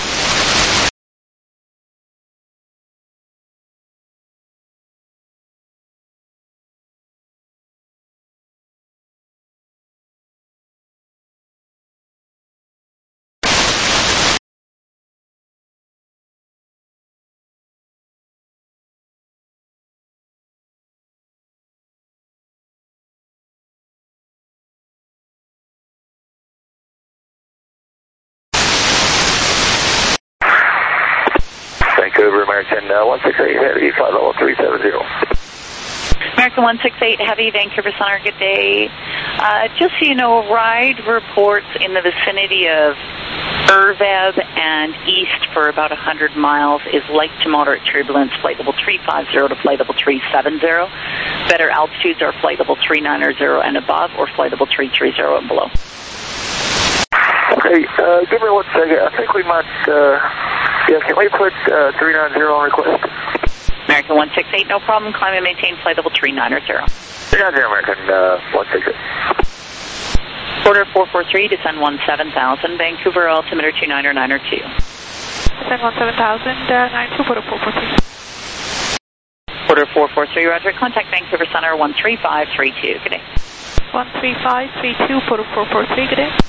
Vancouver, American uh, one six eight Heavy, flight level three seven zero. American one six eight Heavy, Vancouver Center, good day. Uh, just so you know, ride reports in the vicinity of Irveb and east for about one hundred miles is light to moderate turbulence, flight level three five zero to flight level three seven zero. Better altitudes are flight level three nine zero and above, or flight level three three zero and below. Okay, uh, give me one second. I think we might, uh, yeah, can we put uh, three nine zero on request? American one six eight, no problem. Climb and maintain flight level three nine zero. three nine zero, American uh, one six eight. Order four four three, descend one seven thousand, Vancouver altimeter two nine or nine or two. Descend one seven thousand, uh, nine two, order four four three. Order four four three, Roger. Contact Vancouver Center one three five three two. Good day. one three five three two, order four four three. Good day.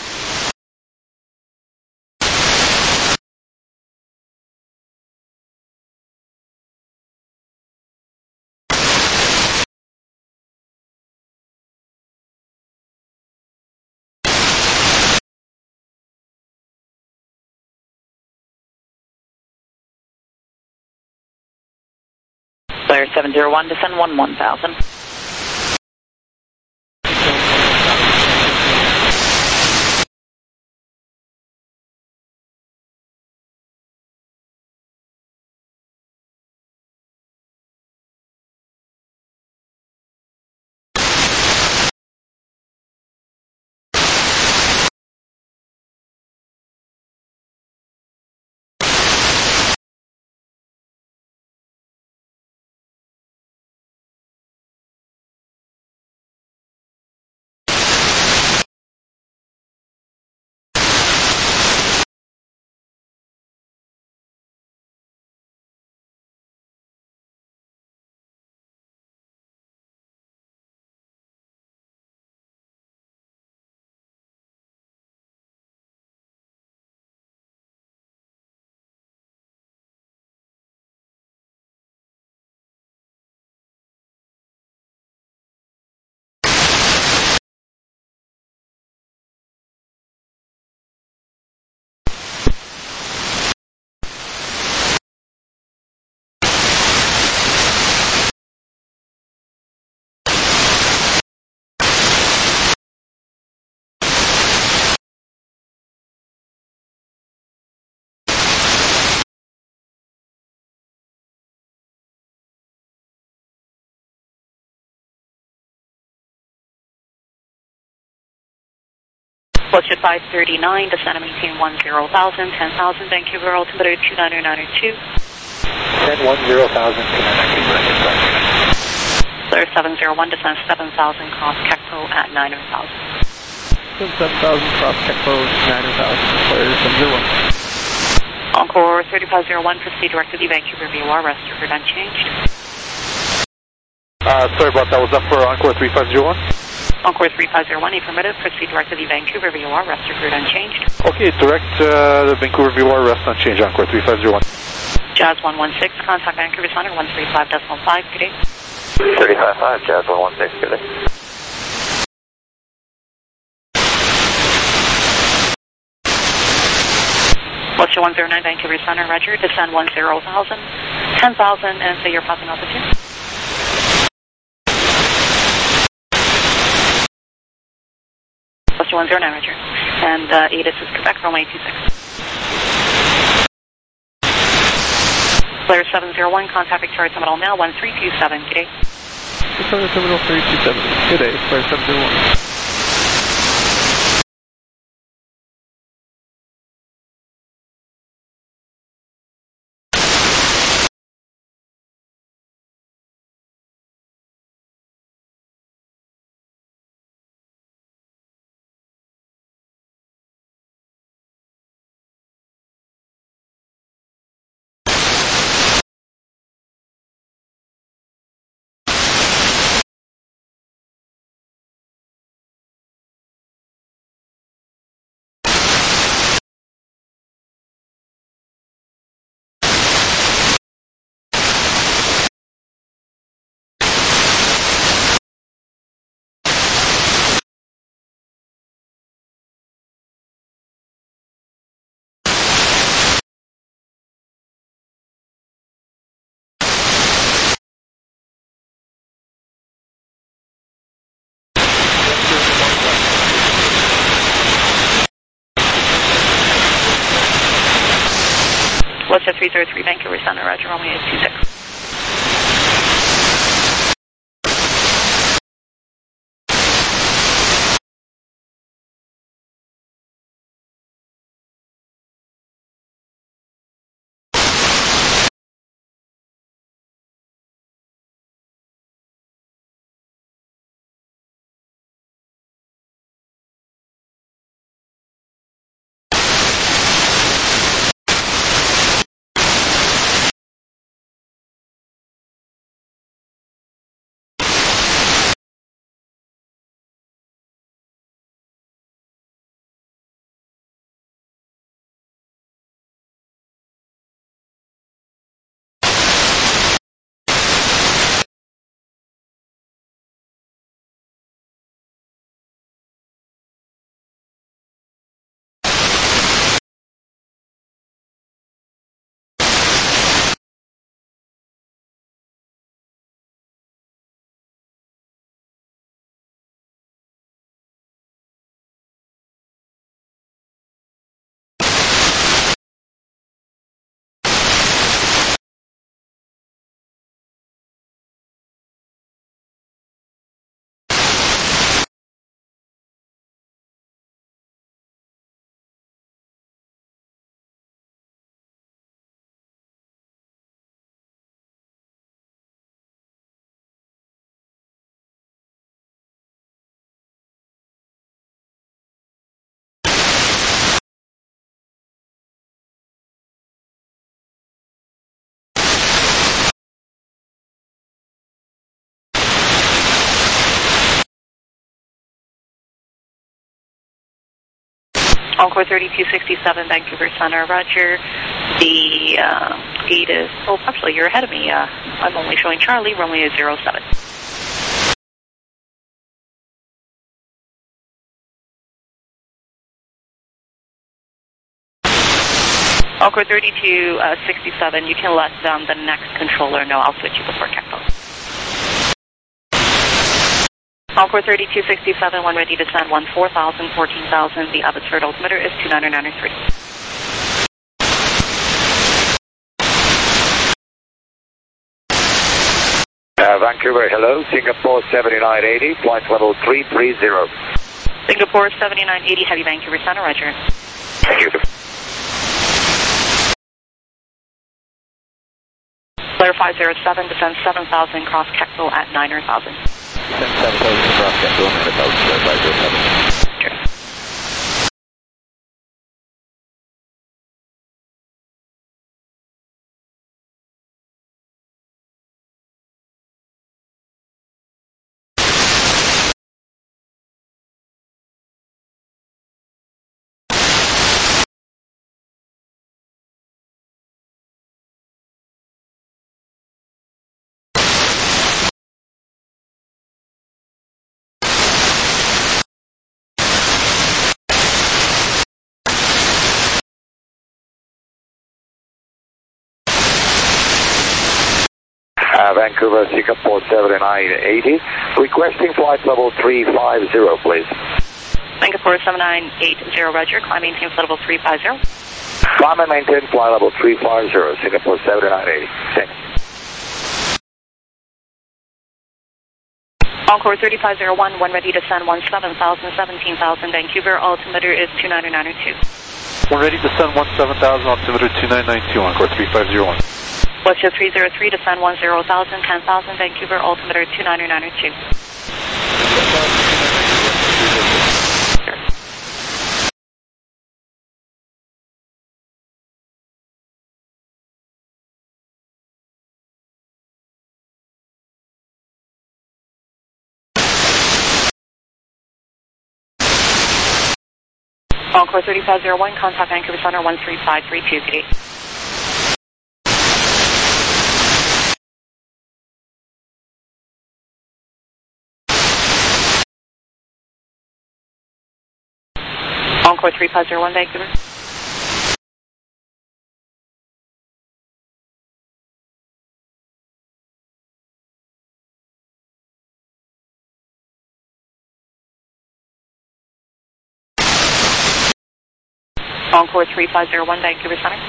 Flare seven zero one, descend one one thousand. Bullshit five thirty-nine, descend and maintain one zero thousand, ten thousand, Vancouver altimeter two nine nine two. Descend one zero thousand, two nine nine two. Flare seven zero one, descend seven thousand, cross Kekpo at nine thousand. seven thousand, cross Kekpo, nine thousand, Flare seven zero one. Encore thirty-five zero one, proceed direct to the Vancouver V O R, rest record unchanged. Uh, sorry about that, was that for Encore three five zero one? Encore three five zero one, affirmative, proceed direct to the Vancouver V O R, rest record unchanged. Okay, direct uh, the Vancouver V O R, rest unchanged, Encore three five zero one. Jazz one one six, contact Vancouver Center one three five decimal five, good day. thirty-five five, Jazz one one six, good day. Western one zero nine, Vancouver Center, Roger, descend one zero thousand, ten thousand, and say you're passing altitude. Western one zero nine, Roger. And uh, A D I S is Quebec, runway two six. Clear seven zero one, contact Victoria Terminal now, one three two seven, good day. Victoria Terminal three two seven, good day, Clear seven zero one. Western three zero three, Vancouver Center, Roger, runway is two six. Encore thirty-two sixty-seven, Vancouver Center, Roger. The uh, gate is, oh, actually, you're ahead of me. Uh, I'm only showing Charlie, runway is zero seven. Encore thirty-two sixty-seven, you can let um, the next controller know. I'll switch you before takeoff. Encore thirty-two sixty-seven, when ready to send one four thousand, fourteen thousand. The Abbotsford altimeter is two nine nine three. Uh, Vancouver, hello. Singapore seventy-nine eighty, flight level three three zero. Singapore seventy-nine eighty, heavy Vancouver Center, Roger. Thank you. Clear five zero seven, descend seven thousand, cross Kexel at niner thousand. Descend seven thousand, cross Kexel, niner thousand, clear five zero seven. uh, Vancouver, Singapore seventy-nine eighty. Requesting flight level three five zero, please. Singapore seven nine eight zero, roger. Climb maintain flight level three five zero. Climb and maintain flight level three five zero, Singapore seventy-nine eighty. Thanks. Encore thirty-five oh one, one ready to send one seven thousand, seventeen thousand, Vancouver, altimeter is two nine nine two. One ready to send one seven thousand, altimeter two nine nine two, Encore three five zero one. Westjet three zero three to send one zero thousand, ten thousand, Vancouver, altimeter two nine nine two. Encore thirty-five oh one, contact Vancouver Center one three five three two, good day. Encore three five oh one, Vancouver. Encore three five oh one, Vancouver Center.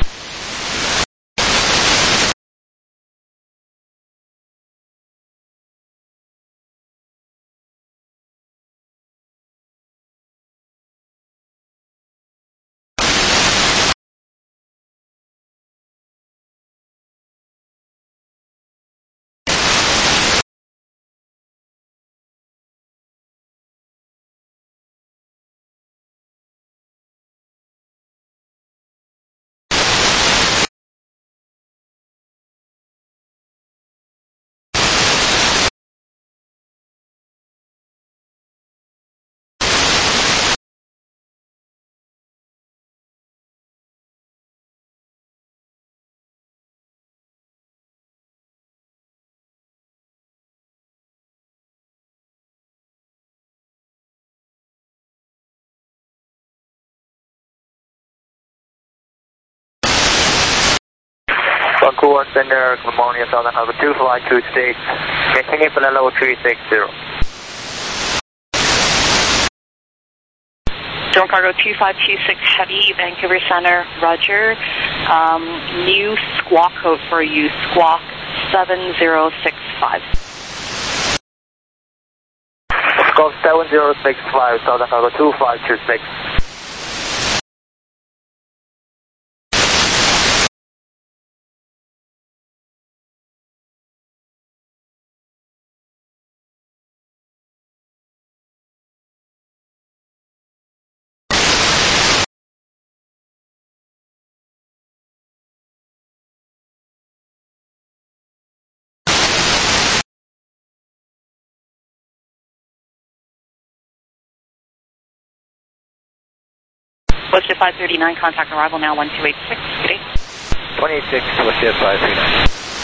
Vancouver Center, good morning, Southern Harbor two, flight two six, continue for level three six zero. Storm Cargo two five two six Heavy, Vancouver Center, roger. Um, new squawk code for you, squawk seven zero six five. Squawk seven zero six five, Southern Harbor two five two six. Westjet five thirty-nine, contact arrival now one two eight six, good day. one eight six, Westjet five thirty-nine.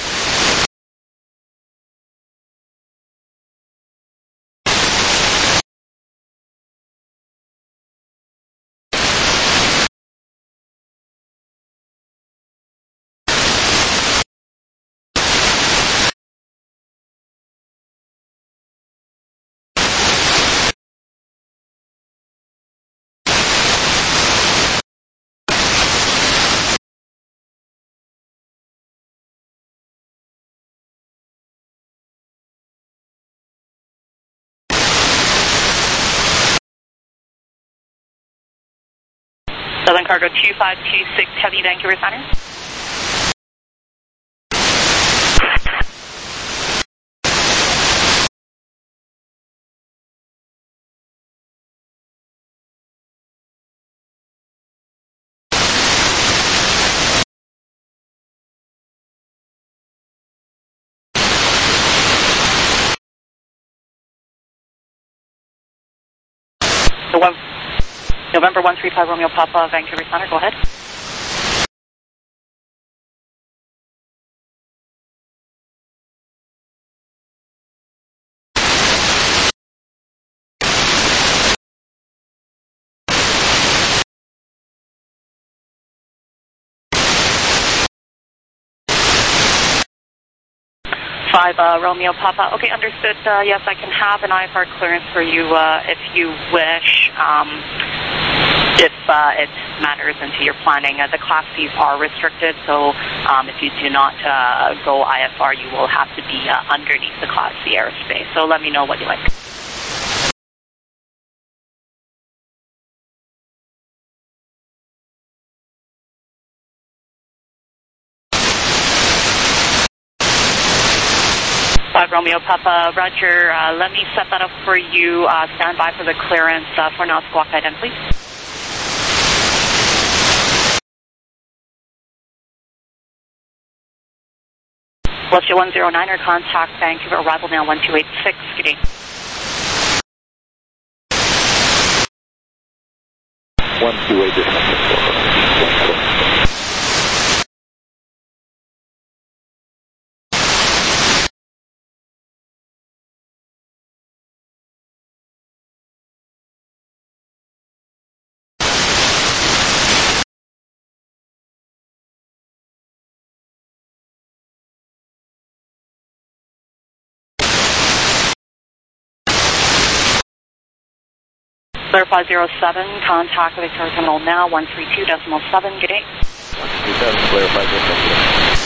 Southern Cargo two five two six Heavy, Vancouver Center. The one, November one three five Romeo Papa, Vancouver Center, go ahead. five uh, Romeo Papa. Okay, understood. Uh, yes, I can have an I F R clearance for you uh, if you wish. Um, if uh, it matters into your planning. Uh, the Class Cs are restricted, so um, if you do not uh, go I F R, you will have to be uh, underneath the Class C airspace. So let me know what you like. five Romeo Papa, Roger. Uh, let me set that up for you. Uh, stand by for the clearance. Uh, for now, squawk head in, please. Celestia one zero niner, contact Vancouver, arrival now one two eight six. Good day. one two eight six. Clear five zero seven, contact the Victoria Terminal now, one three two decimal seven, good day. one three seven, clear five zero seven.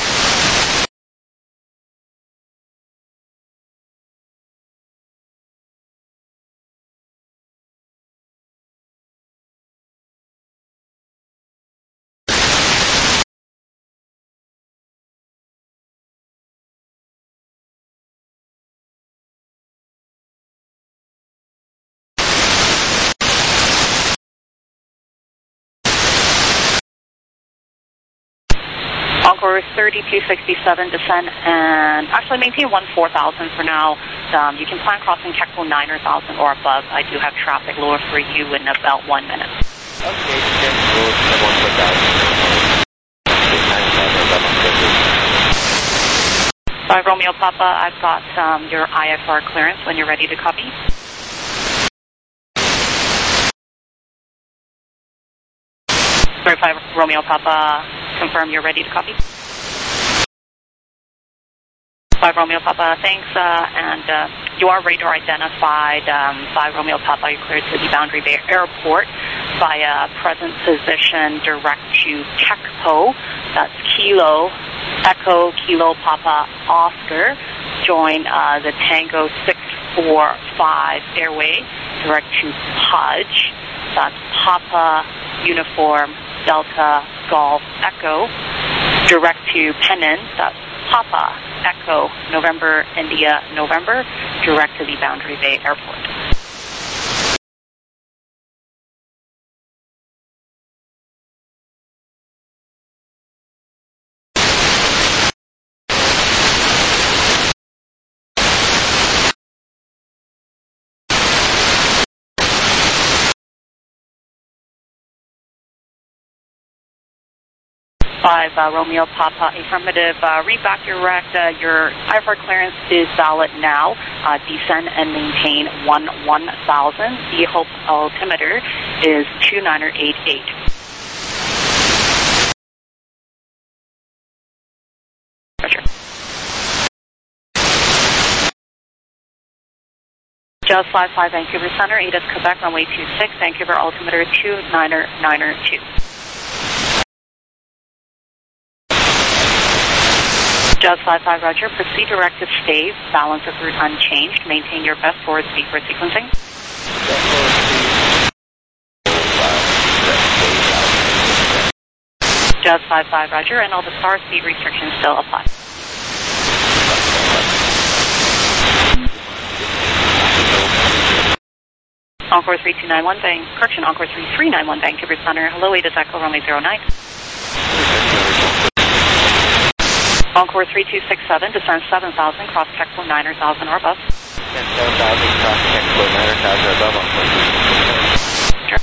Encore thirty-two sixty-seven, descend and actually maintain one four thousand for now. Um, you can plan crossing Techco nine thousand or above. I do have traffic lower for you in about one minute. Okay, then go to one four thousand. five Romeo Papa, I've got um, your I F R clearance when you're ready to copy. five Romeo Papa, confirm you're ready to copy. five Romeo Papa, thanks, uh, and uh, you are radar identified. Um, five Romeo Papa, you're cleared to the Boundary Bay Airport via present position direct to Techco. That's Kilo, Echo, Kilo, Papa, Oscar. Join uh, the Tango six four five airway direct to Pudge. That's Papa, Uniform, Delta, Golf, Echo, direct to Pennon, that's Papa, Echo, November, India, November, direct to the Boundary Bay Airport. five uh, Romeo Papa, affirmative. Uh, read back your rec. Uh, your I F R clearance is valid now. Uh, descend and maintain one one thousand. The Hope altimeter is two niner eight eight. Roger. Just five five Vancouver Center, A D S Quebec, runway two six, Vancouver altimeter two niner niner two. Just five five, Roger. Proceed direct to stave. Balance of route unchanged. Maintain your best forward speed for sequencing. Just five five, Roger. And all the star speed restrictions still apply. Encore three two nine one, Bang. Correction, Encore three three nine one, Vancouver Center. Hello, A D S Echo, runway zero nine. Encore three two six seven, descend seven thousand, cross Techco nine thousand or above. seven thousand, cross Techco nine thousand or above. Sure.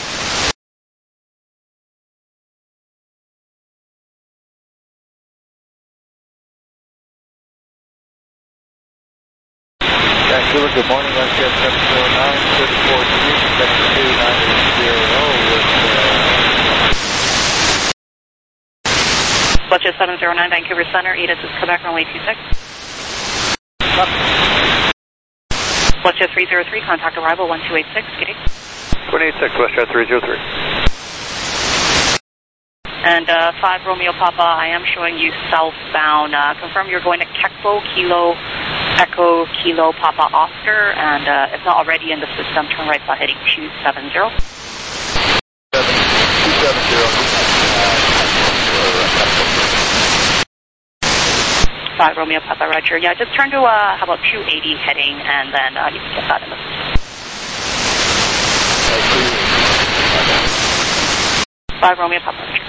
Vancouver, good morning, West Jet seven zero nine, thirty-four three, seven two nine zero with Celestia seven zero nine, Vancouver Center, A D S is Quebec, runway two six. WestJet three zero three, contact arrival one two eight six, good day. one eighty-six, WestJet three zero three. And uh, five Romeo Papa, I am showing you southbound. Uh, confirm you're going to Kekpo, Kilo, Echo, Kilo, Papa, Oscar, and uh, if not already in the system, turn right by heading two seven zero. two seven zero. five Romeo Papa, Roger. Yeah, just turn to, uh, how about two eighty heading, and then uh, you can get that in the system. five Romeo Papa, Roger.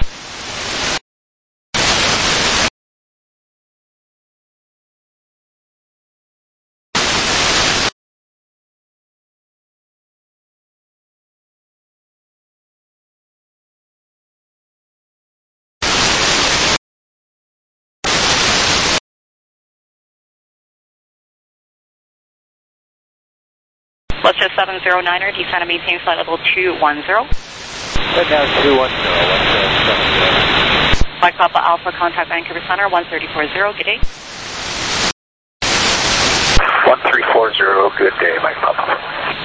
Let's just seven zero niner, descend and maintain flight level two one zero. Right now, two one zero, one seven zero. Mike Papa Alpha, contact Vancouver Center, one three four zero, good day. one three four zero, good day, Mike Papa.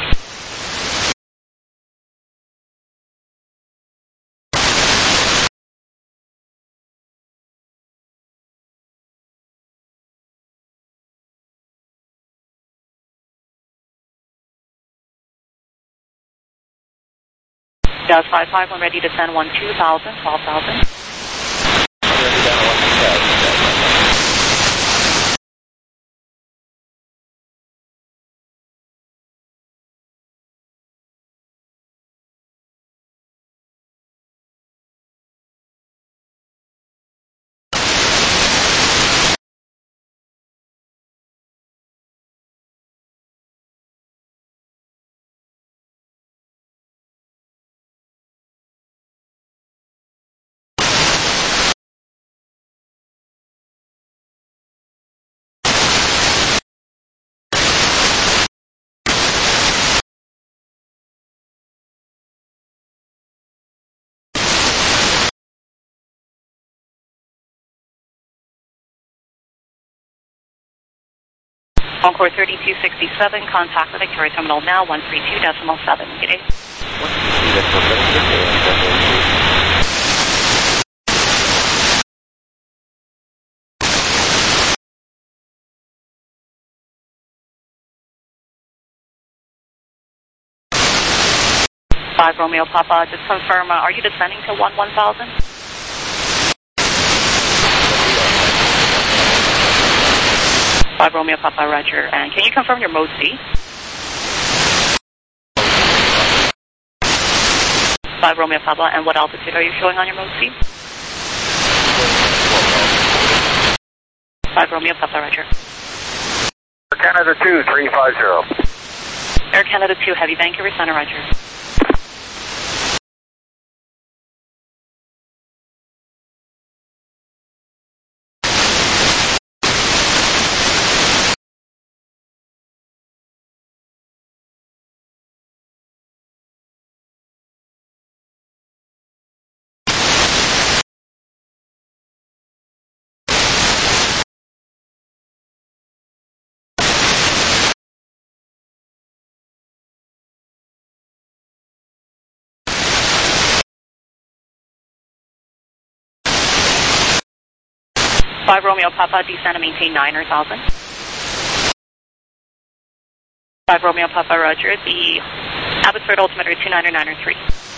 Jazz five five, when ready to send one two thousand, twelve thousand. Ready down one two thousand. Encore thirty-two sixty-seven, contact the Victoria Terminal now, one three two decimal seven, good day. five Romeo Papa, just confirm, uh, are you descending to one one thousand? five Romeo Papa, Roger. And can you confirm your mode C? five Romeo Papa, and what altitude are you showing on your mode C? five Romeo Papa, Roger. Air Canada two three five zero. Air Canada two, Heavy, Vancouver Center, Roger. five Romeo Papa, descend and maintain nine thousand. five Romeo Papa, Roger. The Abbotsford altimeter two niner niner three.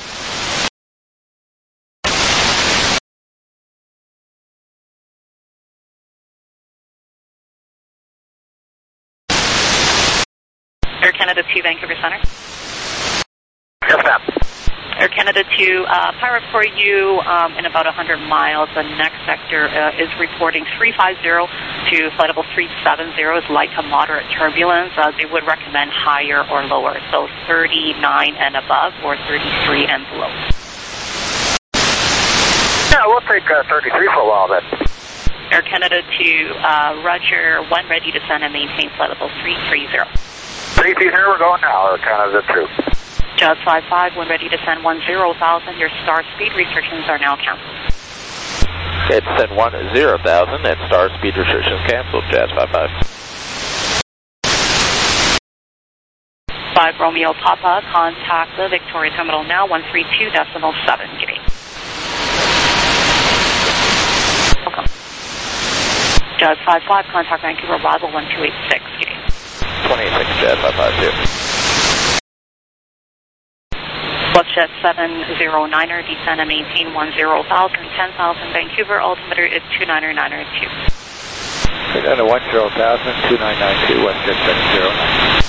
Air Canada two, Vancouver Center. Yes, ma'am. Air Canada two, uh, pirate for you um, in about one hundred miles. The next sector uh, is reporting three five zero to flight level three seven zero is light to moderate turbulence. Uh, they would recommend higher or lower, so thirty-nine and above or thirty-three and below. Yeah, we'll take uh, thirty-three for a while then. Air Canada two, uh, Roger, one ready to send and maintain flight level three three zero. three three zero, we're going now, Air Canada two. Jazz five five, when ready to send one zero thousand, your star speed restrictions are now canceled. Okay, send one zero thousand and star speed restrictions canceled, Jazz five five. five Romeo Papa, contact the Victoria Terminal now, one three two decimal seven, giddy. Welcome. Jazz five five, contact Vancouver Bravo one two eight six, giddy. twenty-eight six, Jazz five five two. Flexjet seven zero niner, descend and maintain one zero thousand, ten thousand, Vancouver, altimeter is two niner niner two. Go down to one zero thousand, two nine nine two, WestJet seven zero nine.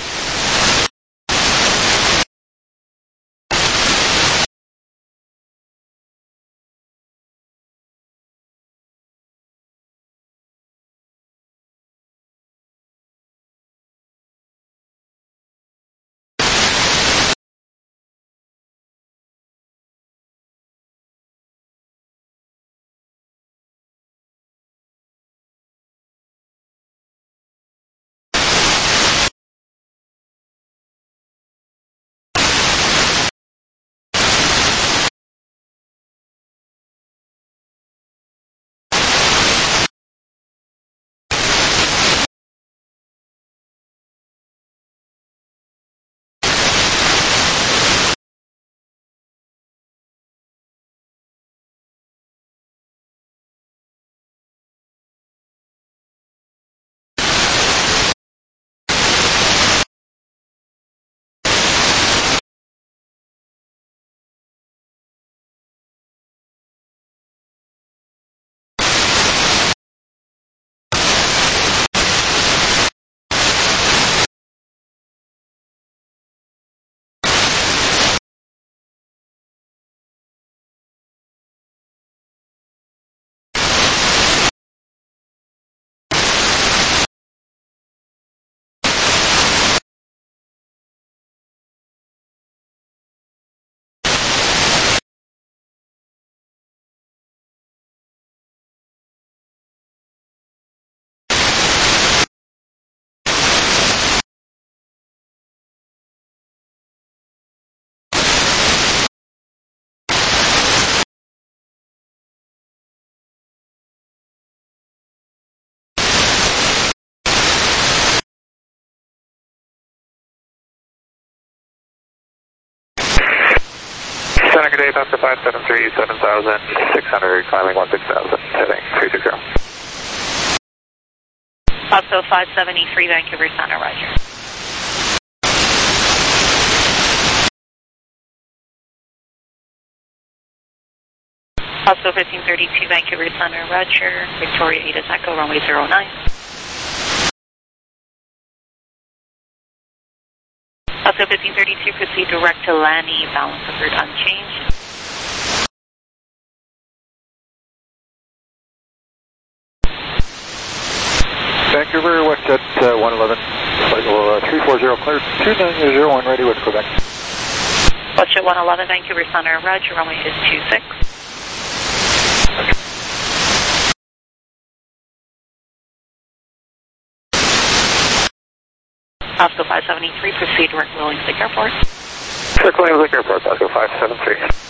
Center, good day, Pastor five seven three, seven thousand six hundred, climbing one six thousand, heading three six zero. Also five seventy-three, Vancouver Center, roger. Also fifteen thirty-two, Vancouver Center, roger. Victoria eight Echo, runway zero nine. Also fifteen thirty-two, proceed direct to Lanny, balance of route unchanged. Vancouver, WestJet uh, one eleven, flight level uh, three four zero, cleared two nine zero one, ready with Quebec. WestJet one eleven, Vancouver Center, roger, runway is two six. Osco five seventy-three, proceed direct Williams Lake Airport. Circling Lake Airport, Osco five seven three.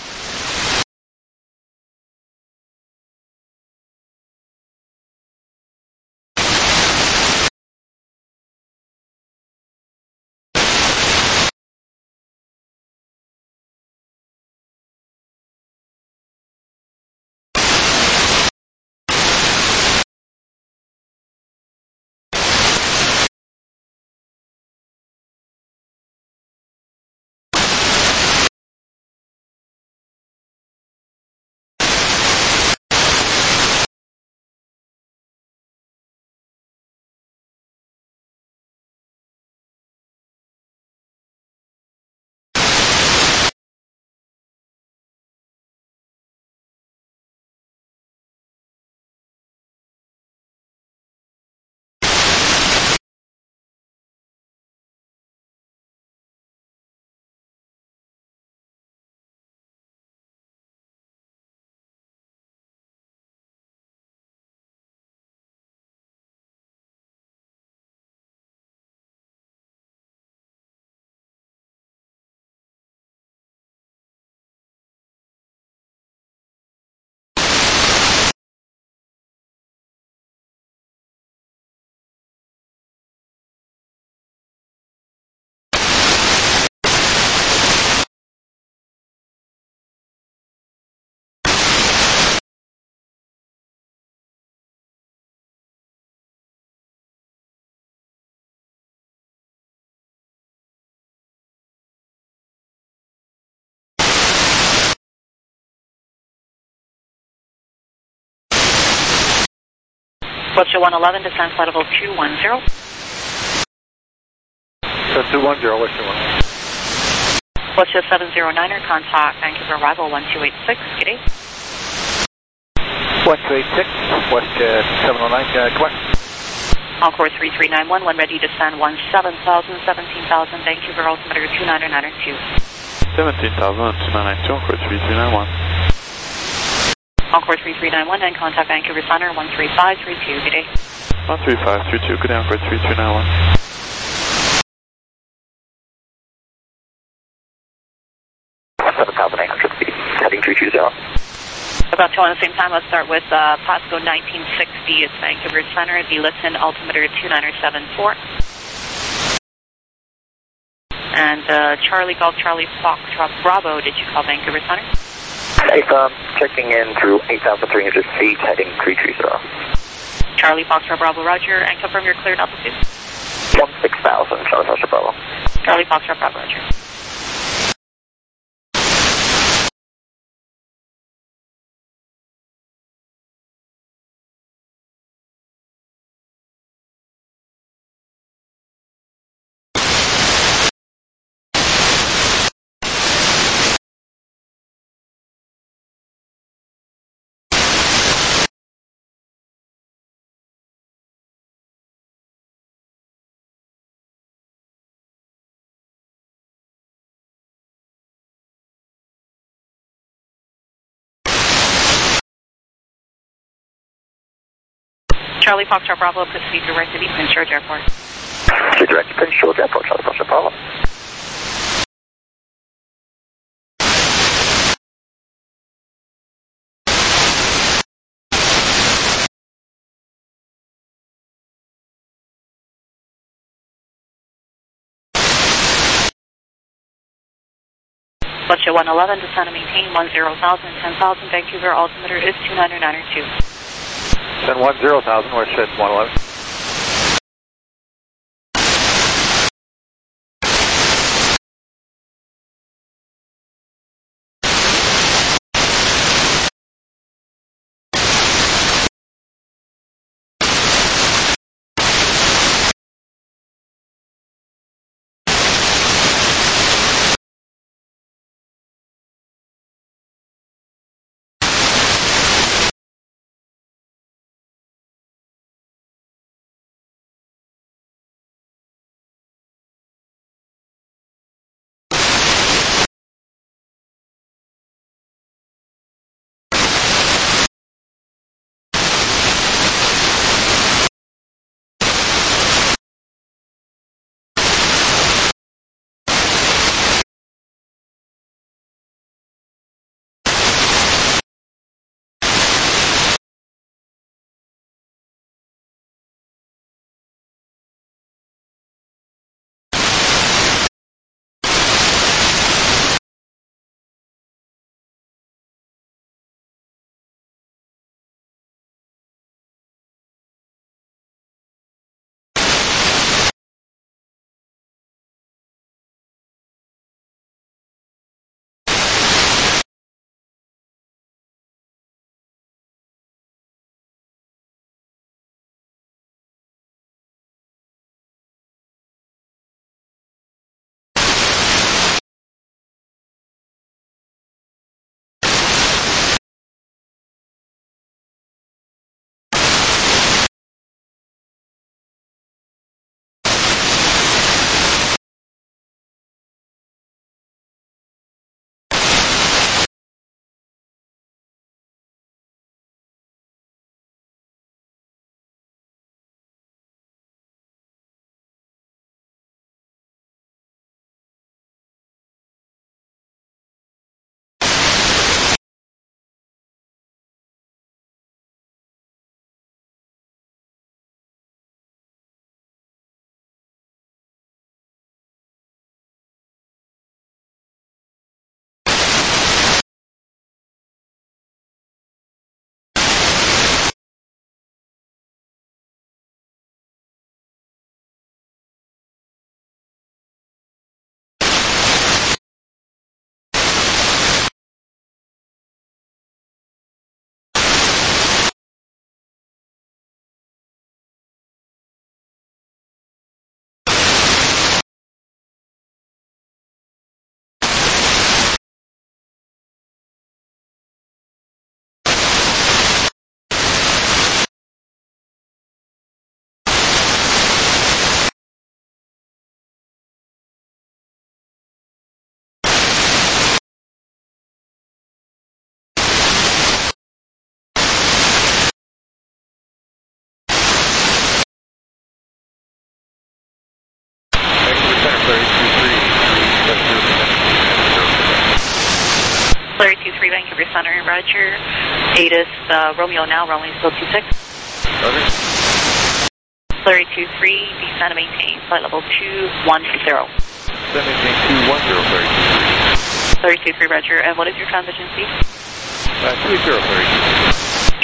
Fletcher one eleven, descend flight level two one zero. So two one zero, what's your one? Fletcher seven zero niner, contact Vancouver arrival one two eight six, good day. one two eight six, WestJet seven oh nine, uh, come on. Encore three three nine one, when ready to descend one seven thousand, seventeen thousand, Vancouver altimeter two nine nine two. seventeen thousand, two nine nine two, Encore three three nine one. Encore three three nine one, and contact Vancouver Center one three five three two, good day. one three five three two, good day, Encore three three nine one. seven thousand eight hundred feet, heading three two zero. About two on the same time, let's start with uh, Pasco nineteen sixty, it's Vancouver Center, the listen altimeter two nine seven four. And uh, Charlie Golf, Charlie Foxtrot Bravo, did you call Vancouver Center? Hey, um, checking in through eight thousand three hundred feet, heading three three zero. Charlie Foxtrot Bravo, roger, and confirm your cleared altitude. one six thousand, Charlie Foxtrot Bravo. Charlie Foxtrot Bravo, roger. Charlie Foxtrot Bravo, proceed direct to the Prince George Airport. Proceed direct to Prince George Airport, Charlie Foxtrot Bravo. Fletcher one eleven, descend and maintain one zero thousand, ten thousand, Vancouver altimeter is two nine nine two. Send one zero thousand, WestJet one eleven. Center, Roger. ATIS, uh, Romeo now, runway still two six. Roger. Slurry two three, descend and maintain, flight level two one zero. Descend and maintain two one zero, Slurry two three. Slurry two three, Roger. And what is your transition speed? Uh, two zero, Slurry two three.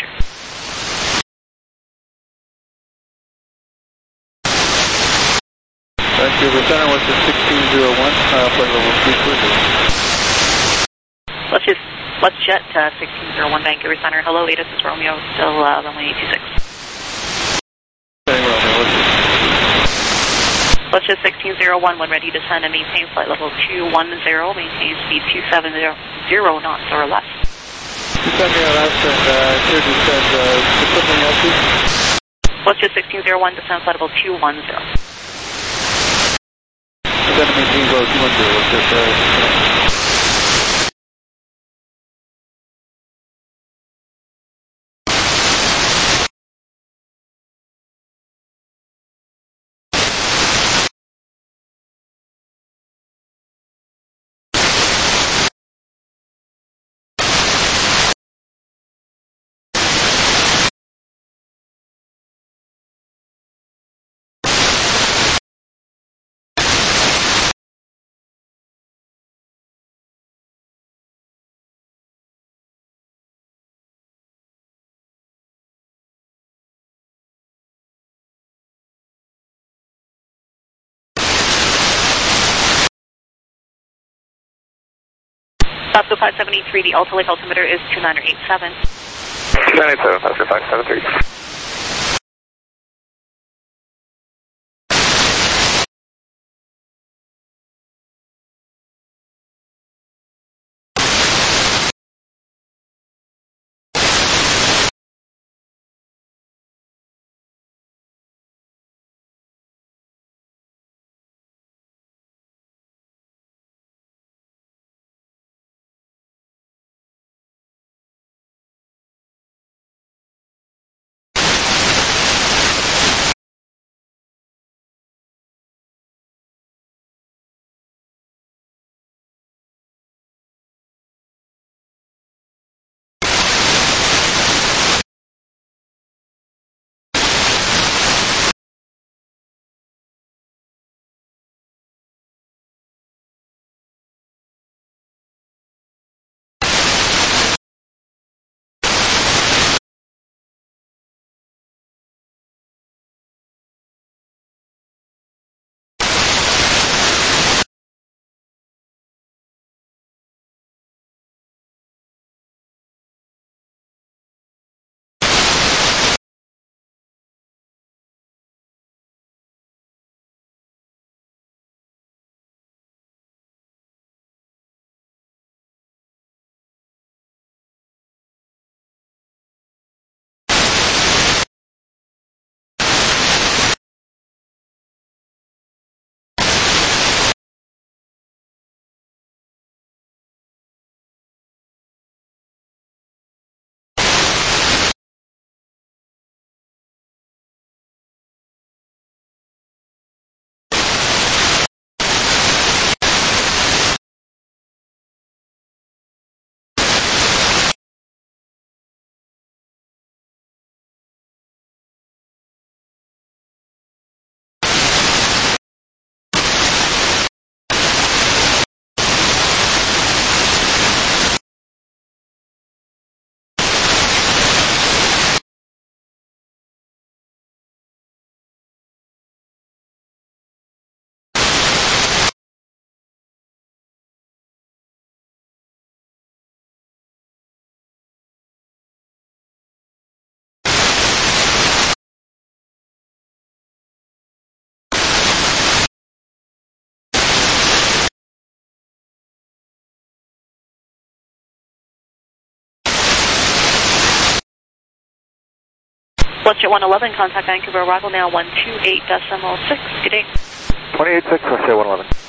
Vancouver Center, what's the sixteen zero one, uh, flight level three four zero. Let's just, let's jet uh, sixteen zero one Vancouver Center. Hello, ATIS is Romeo, still uh, runway two six. Hey, Romeo, what's it? Let's just sixteen zero one when ready to descend and maintain flight level two one zero, maintain speed two seven zero knots or less. Descend me less and uh, here descend, uh, something else, please? Let's just sixteen zero one, descend flight level two one zero. Descend and maintain level two one zero, what's this, uh, Oscar five seven eight three, the Alta Lake altimeter is two nine eight seven. two nine eight seven, Oscar five seven three. Fletcher one eleven, contact Vancouver, arrival now one two eight decimal six. Good day. twenty-eight six, Fletcher one eleven.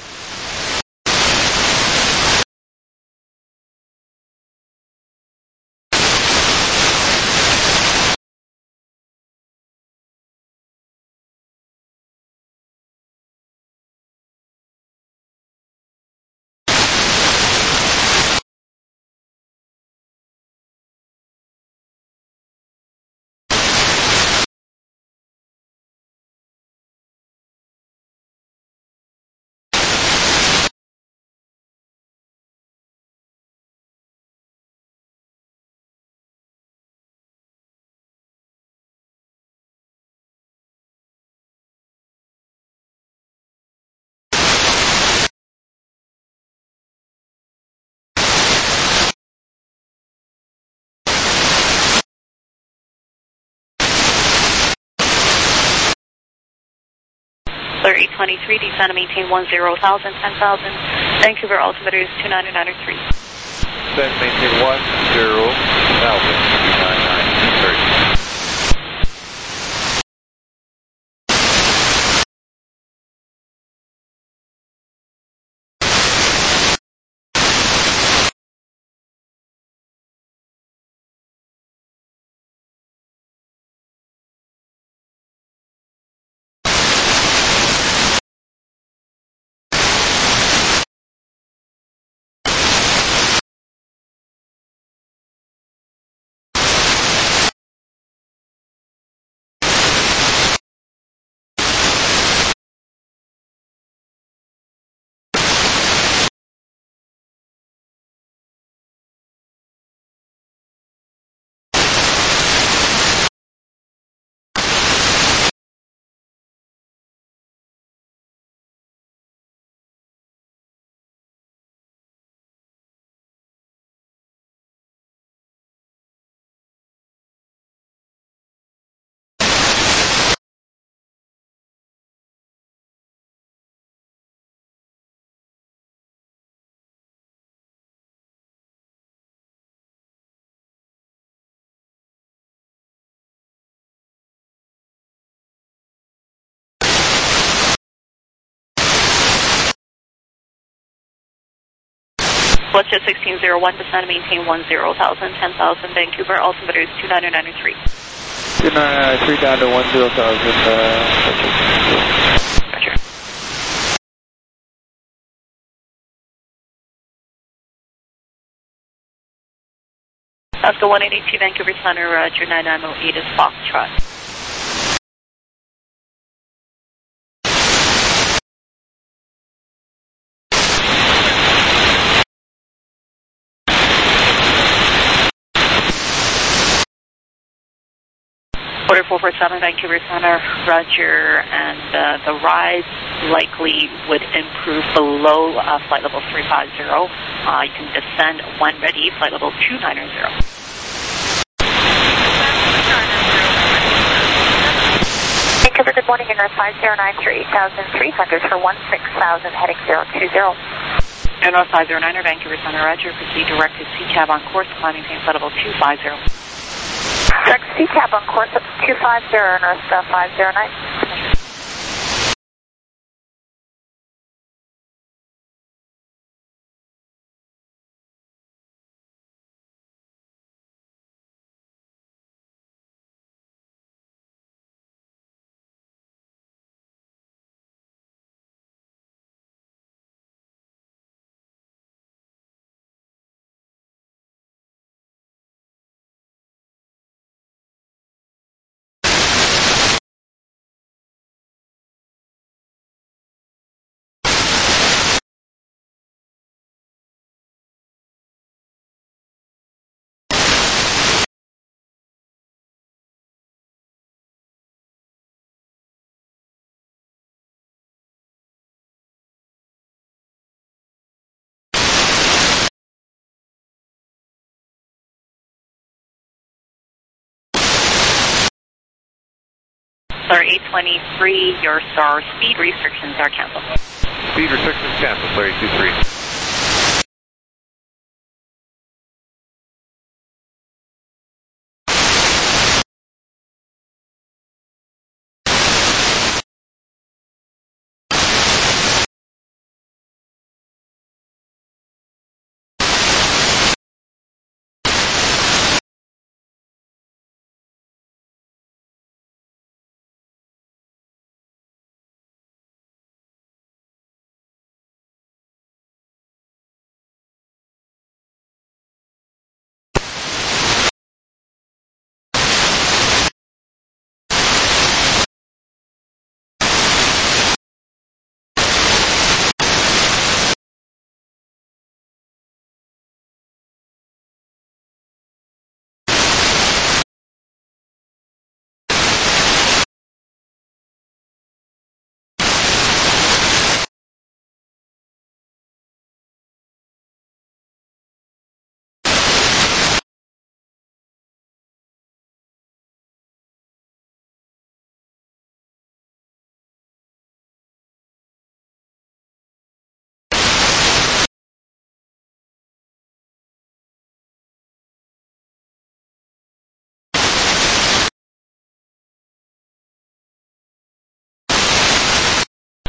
Clear eight twenty-three, descend and maintain one zero thousand, ten thousand. Vancouver altimeter is two nine nine three. Descend and maintain one zero thousand, two nine nine three. Westjet sixteen zero one, descend and maintain one zero thousand, ten thousand. Vancouver altimeter is two nine nine three. two nine nine three down to one zero thousand. Uh, Roger. Oscar one eight eight two, Vancouver Center, Roger, nine nine zero eight is Foxtrot. Order four four seven, Vancouver Center, Roger, and uh, the rise likely would improve below uh, flight level three five zero. Uh, you can descend when ready, flight level two nine zero. Vancouver, good morning, N R five zero nine through eight thousand three hundred for one six thousand, heading zero two zero. N R five zero nine, Vancouver Center, Roger, proceed directed C cab on course, climbing maintain flight level two five zero. Direct C cab on course up to two five zero, N R five zero nine. Clear eight twenty-three, your star speed restrictions are canceled. Speed restrictions canceled, Clear eight two three.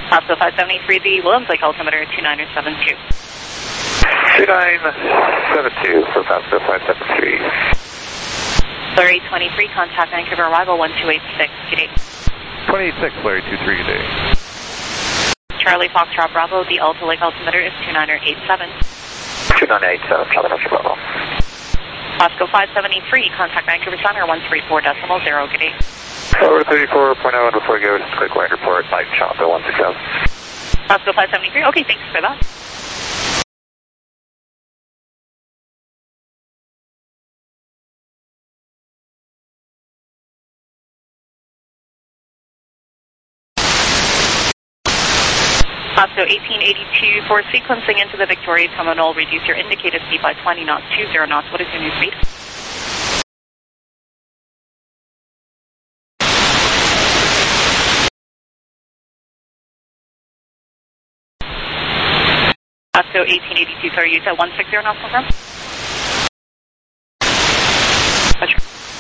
Pasco five seventy-three, the Williams Lake altimeter two nine seven two. two nine seven two for Pasco five seventy-three. Larry twenty-three, contact Vancouver arrival one two eight six, good day. two eighty-six, Larry two three, good day. Charlie Foxtrot Bravo, the Alta Lake altimeter is two nine eight seven. two nine eight seven, Charlie Foxtrot Bravo. Pasco five seventy-three, contact Vancouver Center one three four decimal zero, good day. Over thirty-four point oh, and before we go, just a quick line report, Mike Chopper one six seven. Pasco five seventy-three, okay, thanks for that. Pasco eighteen eighty-two, for sequencing into the Victoria Terminal, reduce your indicated speed by twenty knots, two zero knots. What is your new speed? Pasco eighteen eighty-two, sorry, you said one sixty knots, confirm? Roger.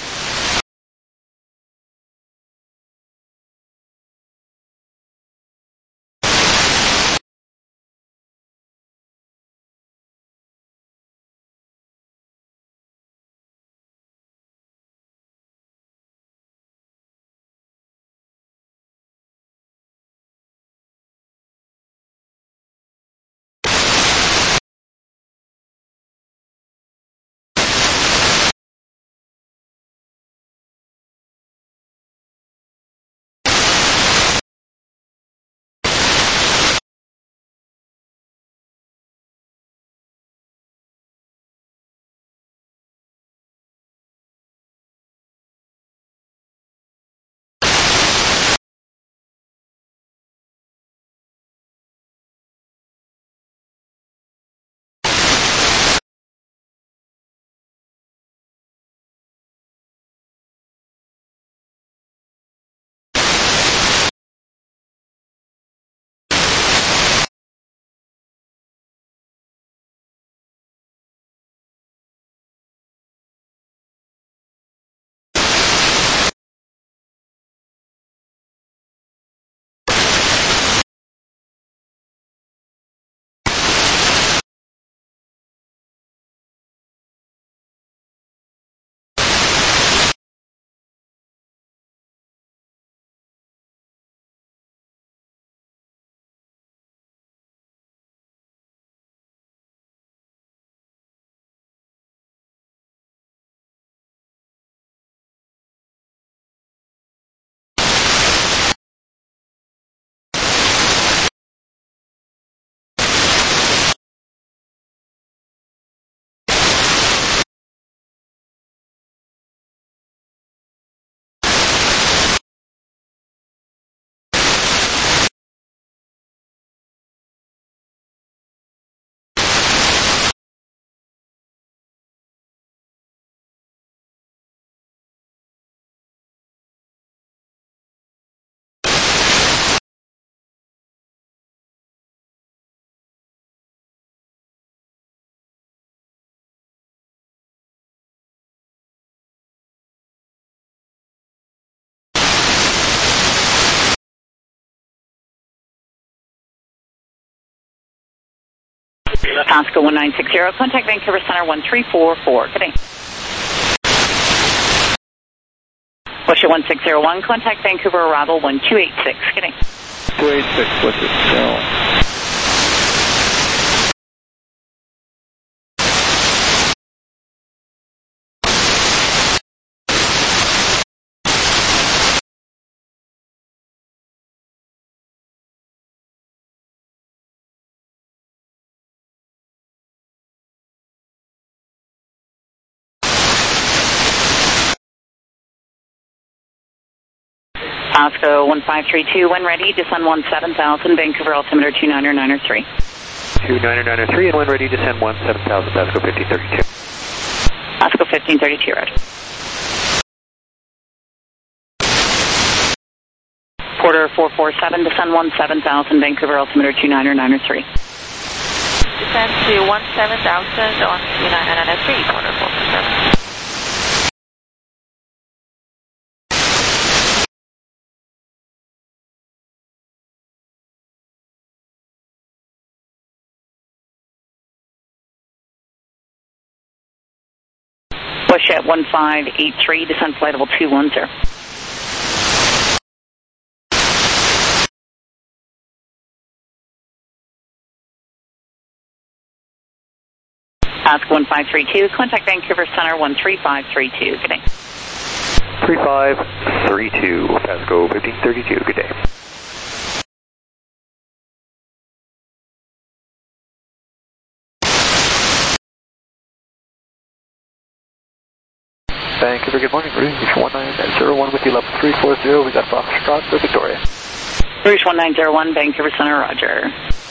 Pasco one nine six zero, contact Vancouver Center one three four four, good day. Busher one six zero one, contact Vancouver arrival one two eight six, good day. two eight six, what's it? No. Pasco one five three two, when ready, descend one seven thousand, Vancouver altimeter two nine nine three. two nine nine three, and when ready, descend one seven thousand, Pasco fifteen thirty-two. Pasco fifteen thirty-two, roger. Porter four four seven, descend one seven thousand, Vancouver altimeter two nine nine three. Descend to one seven thousand on two nine nine three, Porter four four seven. Bush at one five eight three, descend flight level two one zero. Ask one five three two, contact Vancouver Center one three five three two, good day. three five three two, Pasco fifteen thirty-two, good day. Vancouver, good morning, Rouge one nine zero one with you, level three four zero, we got Foxtrot for Victoria. Rouge one nine zero one, Vancouver Center, roger.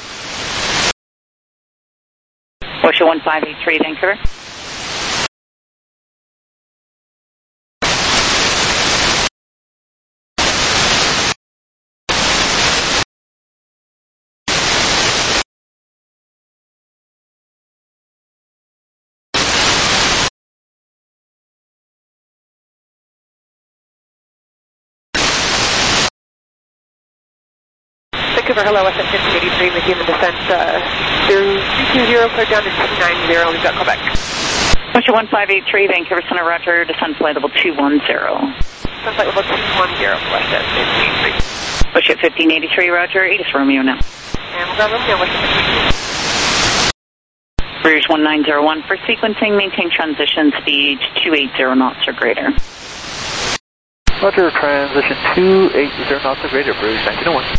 Bush one five eight three, Vancouver. Vancouver, hello, S F fifteen eighty-three with human descent, uh, three two zero, clear down to two nine zero, we've got Quebec. Bush one five eight three, Vancouver Center, roger, descend flight level two one zero. Descend flight level two one zero, West at fifteen eighty-three. Bush at fifteen eighty-three, roger, Aegis Romeo now. And we'll grab Romeo, West at fifteen. Rouge one nine zero one, for sequencing, maintain transition speed two eighty knots or greater. Roger, transition two eighty knots or greater, Rouge nineteen oh one.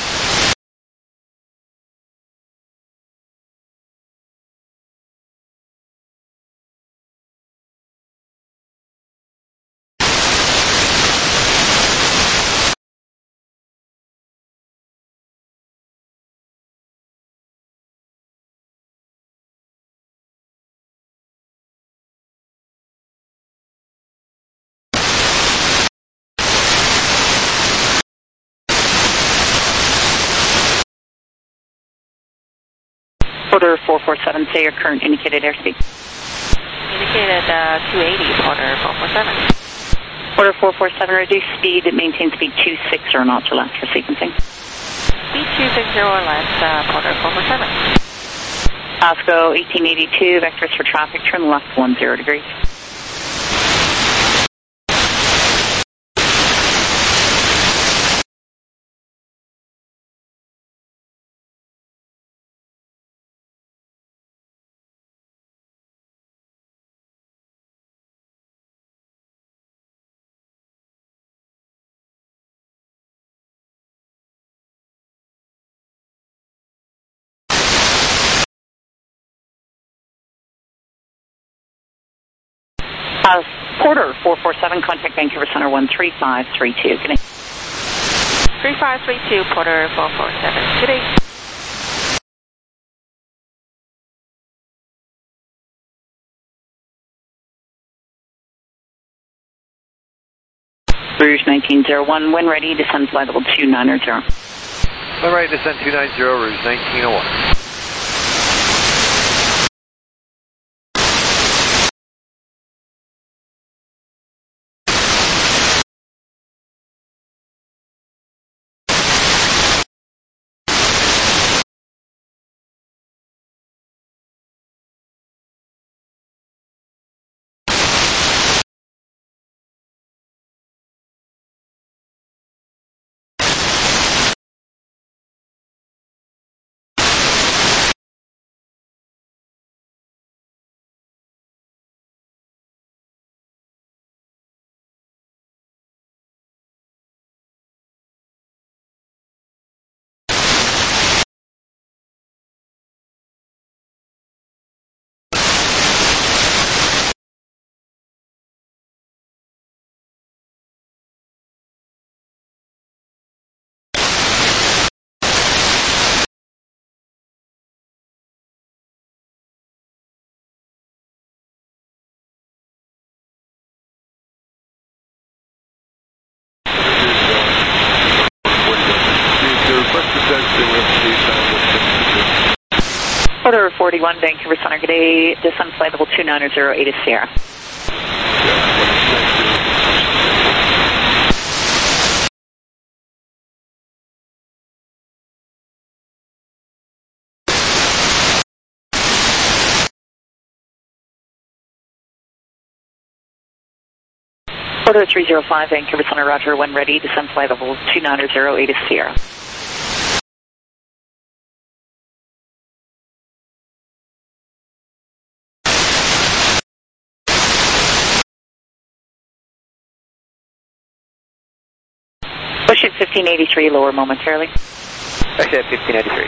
Order four four seven, say your current indicated airspeed. Indicated uh, two eighty, order four four seven. Order four four seven, reduce speed, maintain speed two six or knots or less for sequencing. Speed two six zero or less, uh, order four four seven. Pasco eighteen eighty-two, vectors for traffic, turn left one zero degrees. Uh, Porter four four seven, contact Vancouver Center one three five three two. Good day. three five three two, Porter four four seven. Good day. Rouge nineteen oh one, when ready, descend flight level two nine zero. All right, descend two nine zero, Rouge nineteen oh one. Order forty-one, Vancouver Center, good day, descend flight level two nine zero, Aegis Sierra. Quarter three zero five, Vancouver Center, roger, when ready, descend flight level two nine zero, eight is Sierra. Push it fifteen eighty-three, lower momentarily. Push it fifteen eighty-three.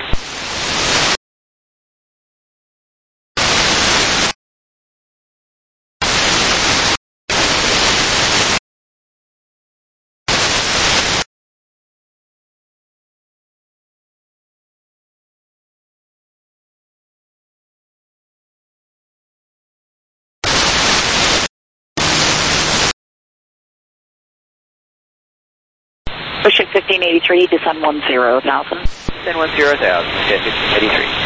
Push it fifteen eighty-three, descend one zero thousand. Descend one zero thousand, okay, fifteen eighty-three.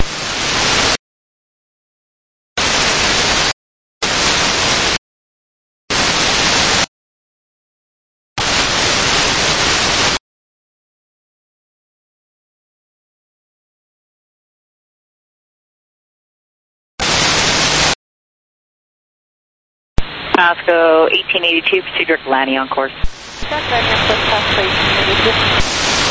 Pasco eighteen eighty-two, proceed direct landing on course. Direct landing on course, Pasco eighteen eighty-two.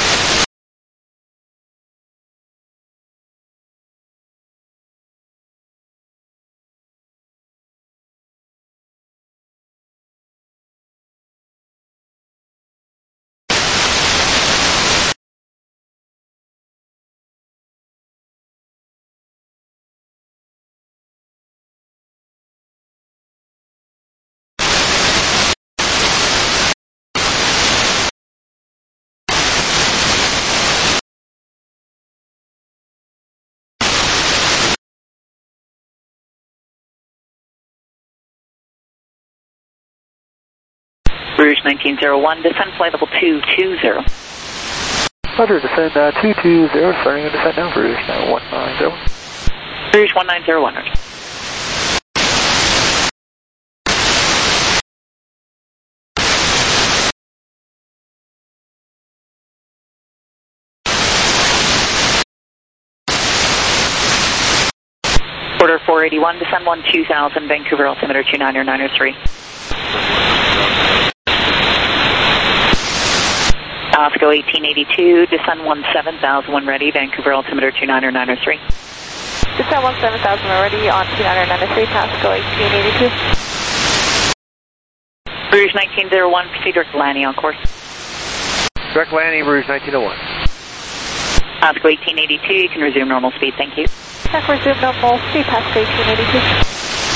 Rouge nineteen oh one, descend flight level two two zero. Roger, descend uh, two two zero, starting to descend now, Rouge now one nine zero. Rouge one nine zero one, roger. Quarter four eighty-one, descend one two thousand, Vancouver altimeter two nine nine oh three. Pasco eighteen eighty-two, descend one seven thousand when ready, Vancouver altimeter two nine nine oh three. Descend one seven thousand when ready on two nine nine oh three, Pasco eighteen eighty-two. Rouge nineteen oh one, proceed direct landing on course. Direct landing, Rouge nineteen oh one. Pasco eighteen eighty-two, you can resume normal speed, thank you. Check resume normal speed, Pasco eighteen eighty-two.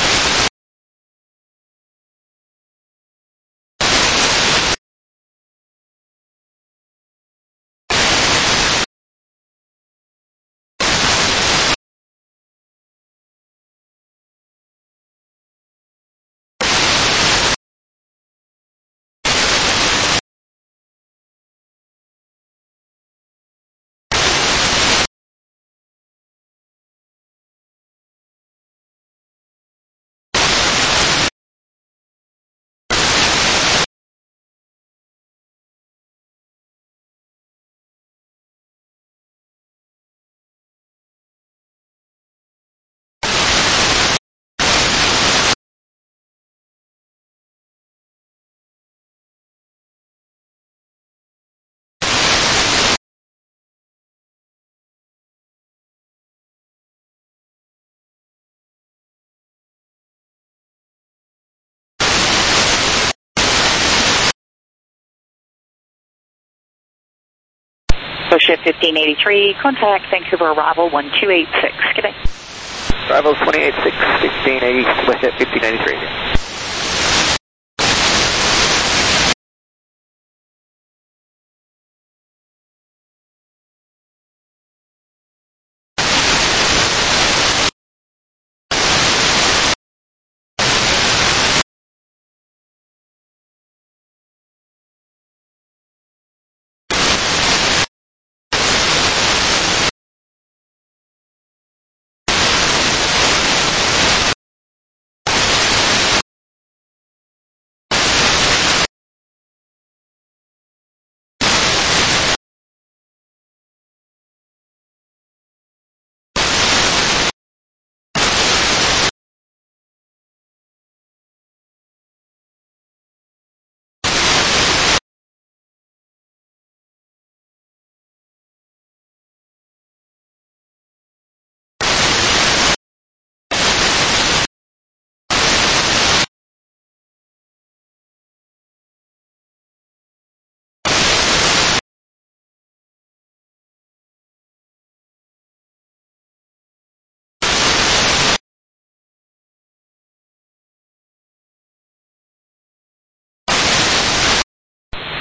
Push it fifteen eighty-three, contact Vancouver arrival one two eight six. Good day. Arrival twenty eight six, fifteen eighty, push it fifteen eighty-three.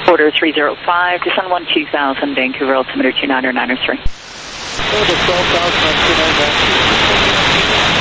Order three zero five, descend one two thousand, Vancouver, altimeter two nine nine three. Over twelve thousand on two nine nine three.